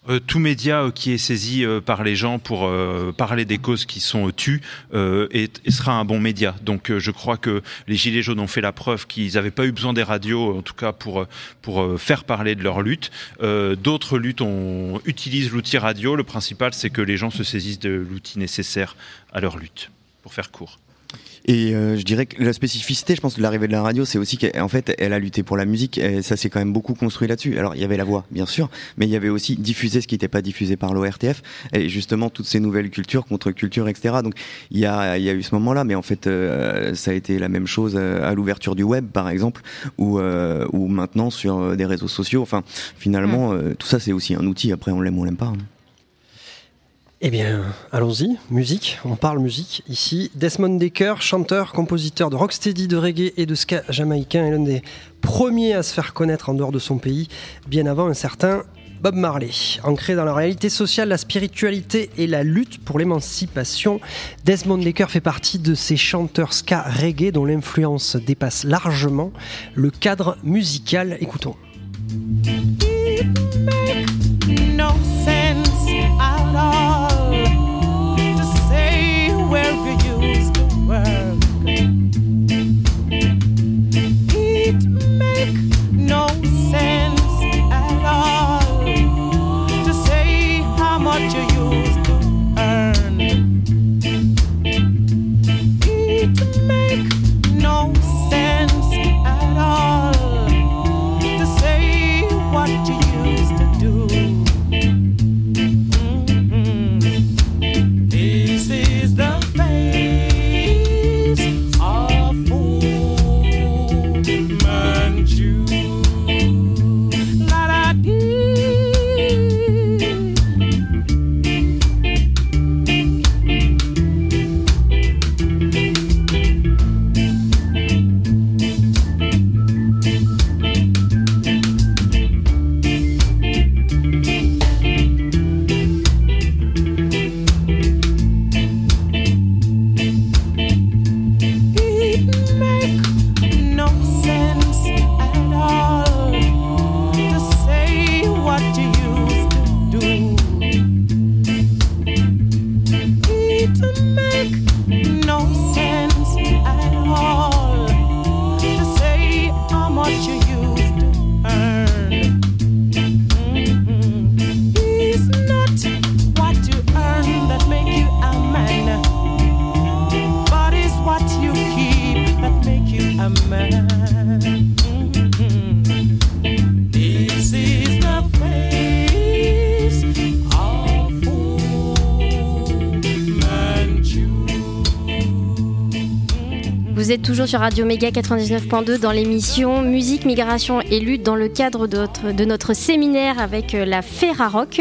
Tout média qui est saisi par les gens pour parler des causes qui sont tues sera un bon média. Donc je crois que les Gilets jaunes ont fait la preuve qu'ils n'avaient pas eu besoin des radios, en tout cas pour faire parler de leur lutte. D'autres luttes utilisent l'outil radio. Le principal, c'est que les gens se saisissent de l'outil nécessaire à leur lutte, pour faire court. Et je dirais que la spécificité, je pense, de l'arrivée de la radio, c'est aussi qu'en fait, elle a lutté pour la musique, et ça s'est quand même beaucoup construit là-dessus. Alors, il y avait la voix, bien sûr, mais il y avait aussi diffuser ce qui n'était pas diffusé par l'ORTF, et justement toutes ces nouvelles cultures, contre-cultures, etc. Donc, il y a eu ce moment-là, mais en fait, ça a été la même chose à l'ouverture du web, par exemple, ou maintenant sur des réseaux sociaux. Enfin, finalement, tout ça, c'est aussi un outil. Après, on l'aime ou on l'aime pas. Eh bien, allons-y, musique, on parle musique ici. Desmond Dekker, chanteur, compositeur de rocksteady, de reggae et de ska jamaïcain, est l'un des premiers à se faire connaître en dehors de son pays, bien avant un certain Bob Marley. Ancré dans la réalité sociale, la spiritualité et la lutte pour l'émancipation, Desmond Dekker fait partie de ces chanteurs ska reggae dont l'influence dépasse largement le cadre musical. Écoutons. No sense at all to say where you used to work. It make no sense at all to say how much you used to earn. It make no sense at all to say what you used to do. This is the face of Fu Manchu. La da dee. Vous êtes toujours sur Radio Méga 99.2 dans l'émission Musique, Migration et Lutte dans le cadre de notre séminaire avec la Ferrarock.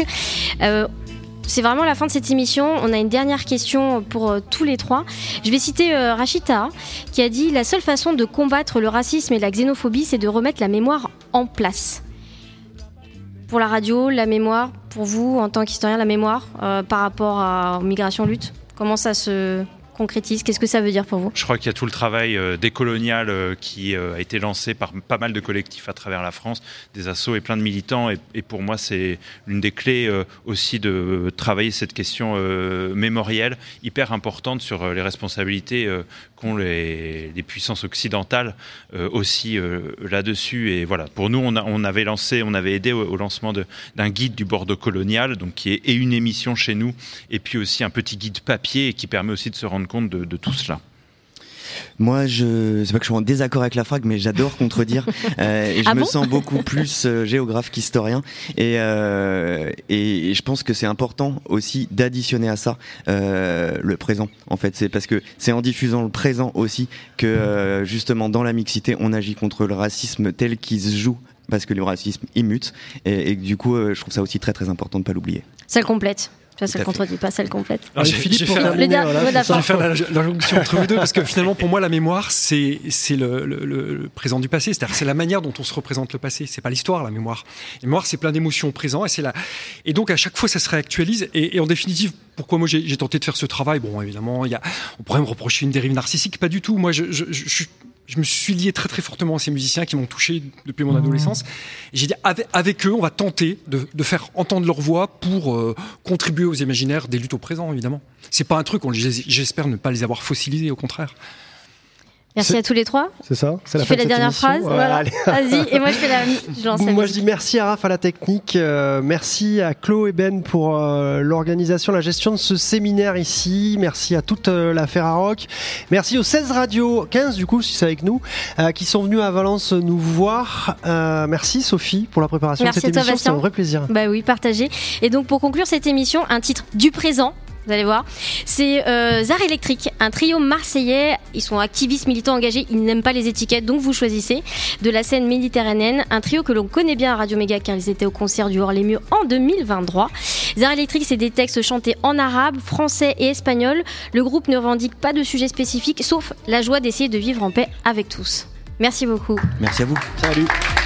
C'est vraiment la fin de cette émission. On a une dernière question pour tous les trois. Je vais citer Rachita qui a dit « La seule façon de combattre le racisme et la xénophobie, c'est de remettre la mémoire en place ». Pour la radio, la mémoire, pour vous, en tant qu'historien, la mémoire par rapport à migration-lutte, comment ça se concrétise? Qu'est-ce que ça veut dire pour vous? Je crois qu'il y a tout le travail décolonial qui a été lancé par pas mal de collectifs à travers la France, des assos et plein de militants. Et pour moi, c'est l'une des clés aussi de travailler cette question mémorielle hyper importante sur les responsabilités qu'ont les puissances occidentales aussi là-dessus. Et voilà, pour nous, on avait aidé au lancement d'un guide du Bordeaux colonial, donc qui est une émission chez nous, et puis aussi un petit guide papier qui permet aussi de se rendre compte de tout cela. Moi, c'est pas que je suis en désaccord avec la FRAC, mais j'adore contredire. Et je me sens beaucoup plus géographe qu'historien. Et je pense que c'est important aussi d'additionner à ça le présent. En fait, c'est parce que c'est en diffusant le présent aussi que justement dans la mixité, on agit contre le racisme tel qu'il se joue. Parce que le racisme, il mute. Et du coup, je trouve ça aussi très très important de ne pas l'oublier. Ça le complète. Ça ne contredit pas, ça le complète. Alors, je vais faire la jonction entre vous deux, parce que finalement, pour moi, la mémoire, c'est le présent du passé. C'est-à-dire, c'est la manière dont on se représente le passé. C'est pas l'histoire, la mémoire. La mémoire, c'est plein d'émotions présentes, et donc, à chaque fois, ça se réactualise. Et en définitive, pourquoi moi, j'ai tenté de faire ce travail? Bon, évidemment, on pourrait me reprocher une dérive narcissique. Pas du tout. Moi, je me suis lié très très fortement à ces musiciens qui m'ont touché depuis mon adolescence. Et j'ai dit, avec eux, on va tenter de faire entendre leur voix pour contribuer aux imaginaires des luttes au présent, évidemment. C'est pas un truc, j'espère ne pas les avoir fossilisés, au contraire. Merci à tous les trois. C'est ça. C'est tu fais la dernière phrase. Ouais, voilà. Vas-y. Et moi, je lance la Moi, musique. je dis merci à Raph à la technique. Merci à Chlo et Ben pour l'organisation, la gestion de ce séminaire ici. Merci à toute la Ferrarock. Merci aux 16 radios, 15 du coup, si c'est avec nous, qui sont venus à Valence nous voir. Merci Sophie pour la préparation Merci de cette à toi, émission. C'était un Bastien. vrai plaisir. Bah oui, partagé. Et donc, pour conclure cette émission, un titre du présent. Vous allez voir, c'est Zare Electric, un trio marseillais. Ils sont activistes, militants engagés, ils n'aiment pas les étiquettes, donc vous choisissez de la scène méditerranéenne. Un trio que l'on connaît bien à Radio Méga car ils étaient au concert du Hors-les-Murs en 2023. Zare Electric, c'est des textes chantés en arabe, français et espagnol. Le groupe ne revendique pas de sujet spécifique, sauf la joie d'essayer de vivre en paix avec tous. Merci beaucoup. Merci à vous. Salut.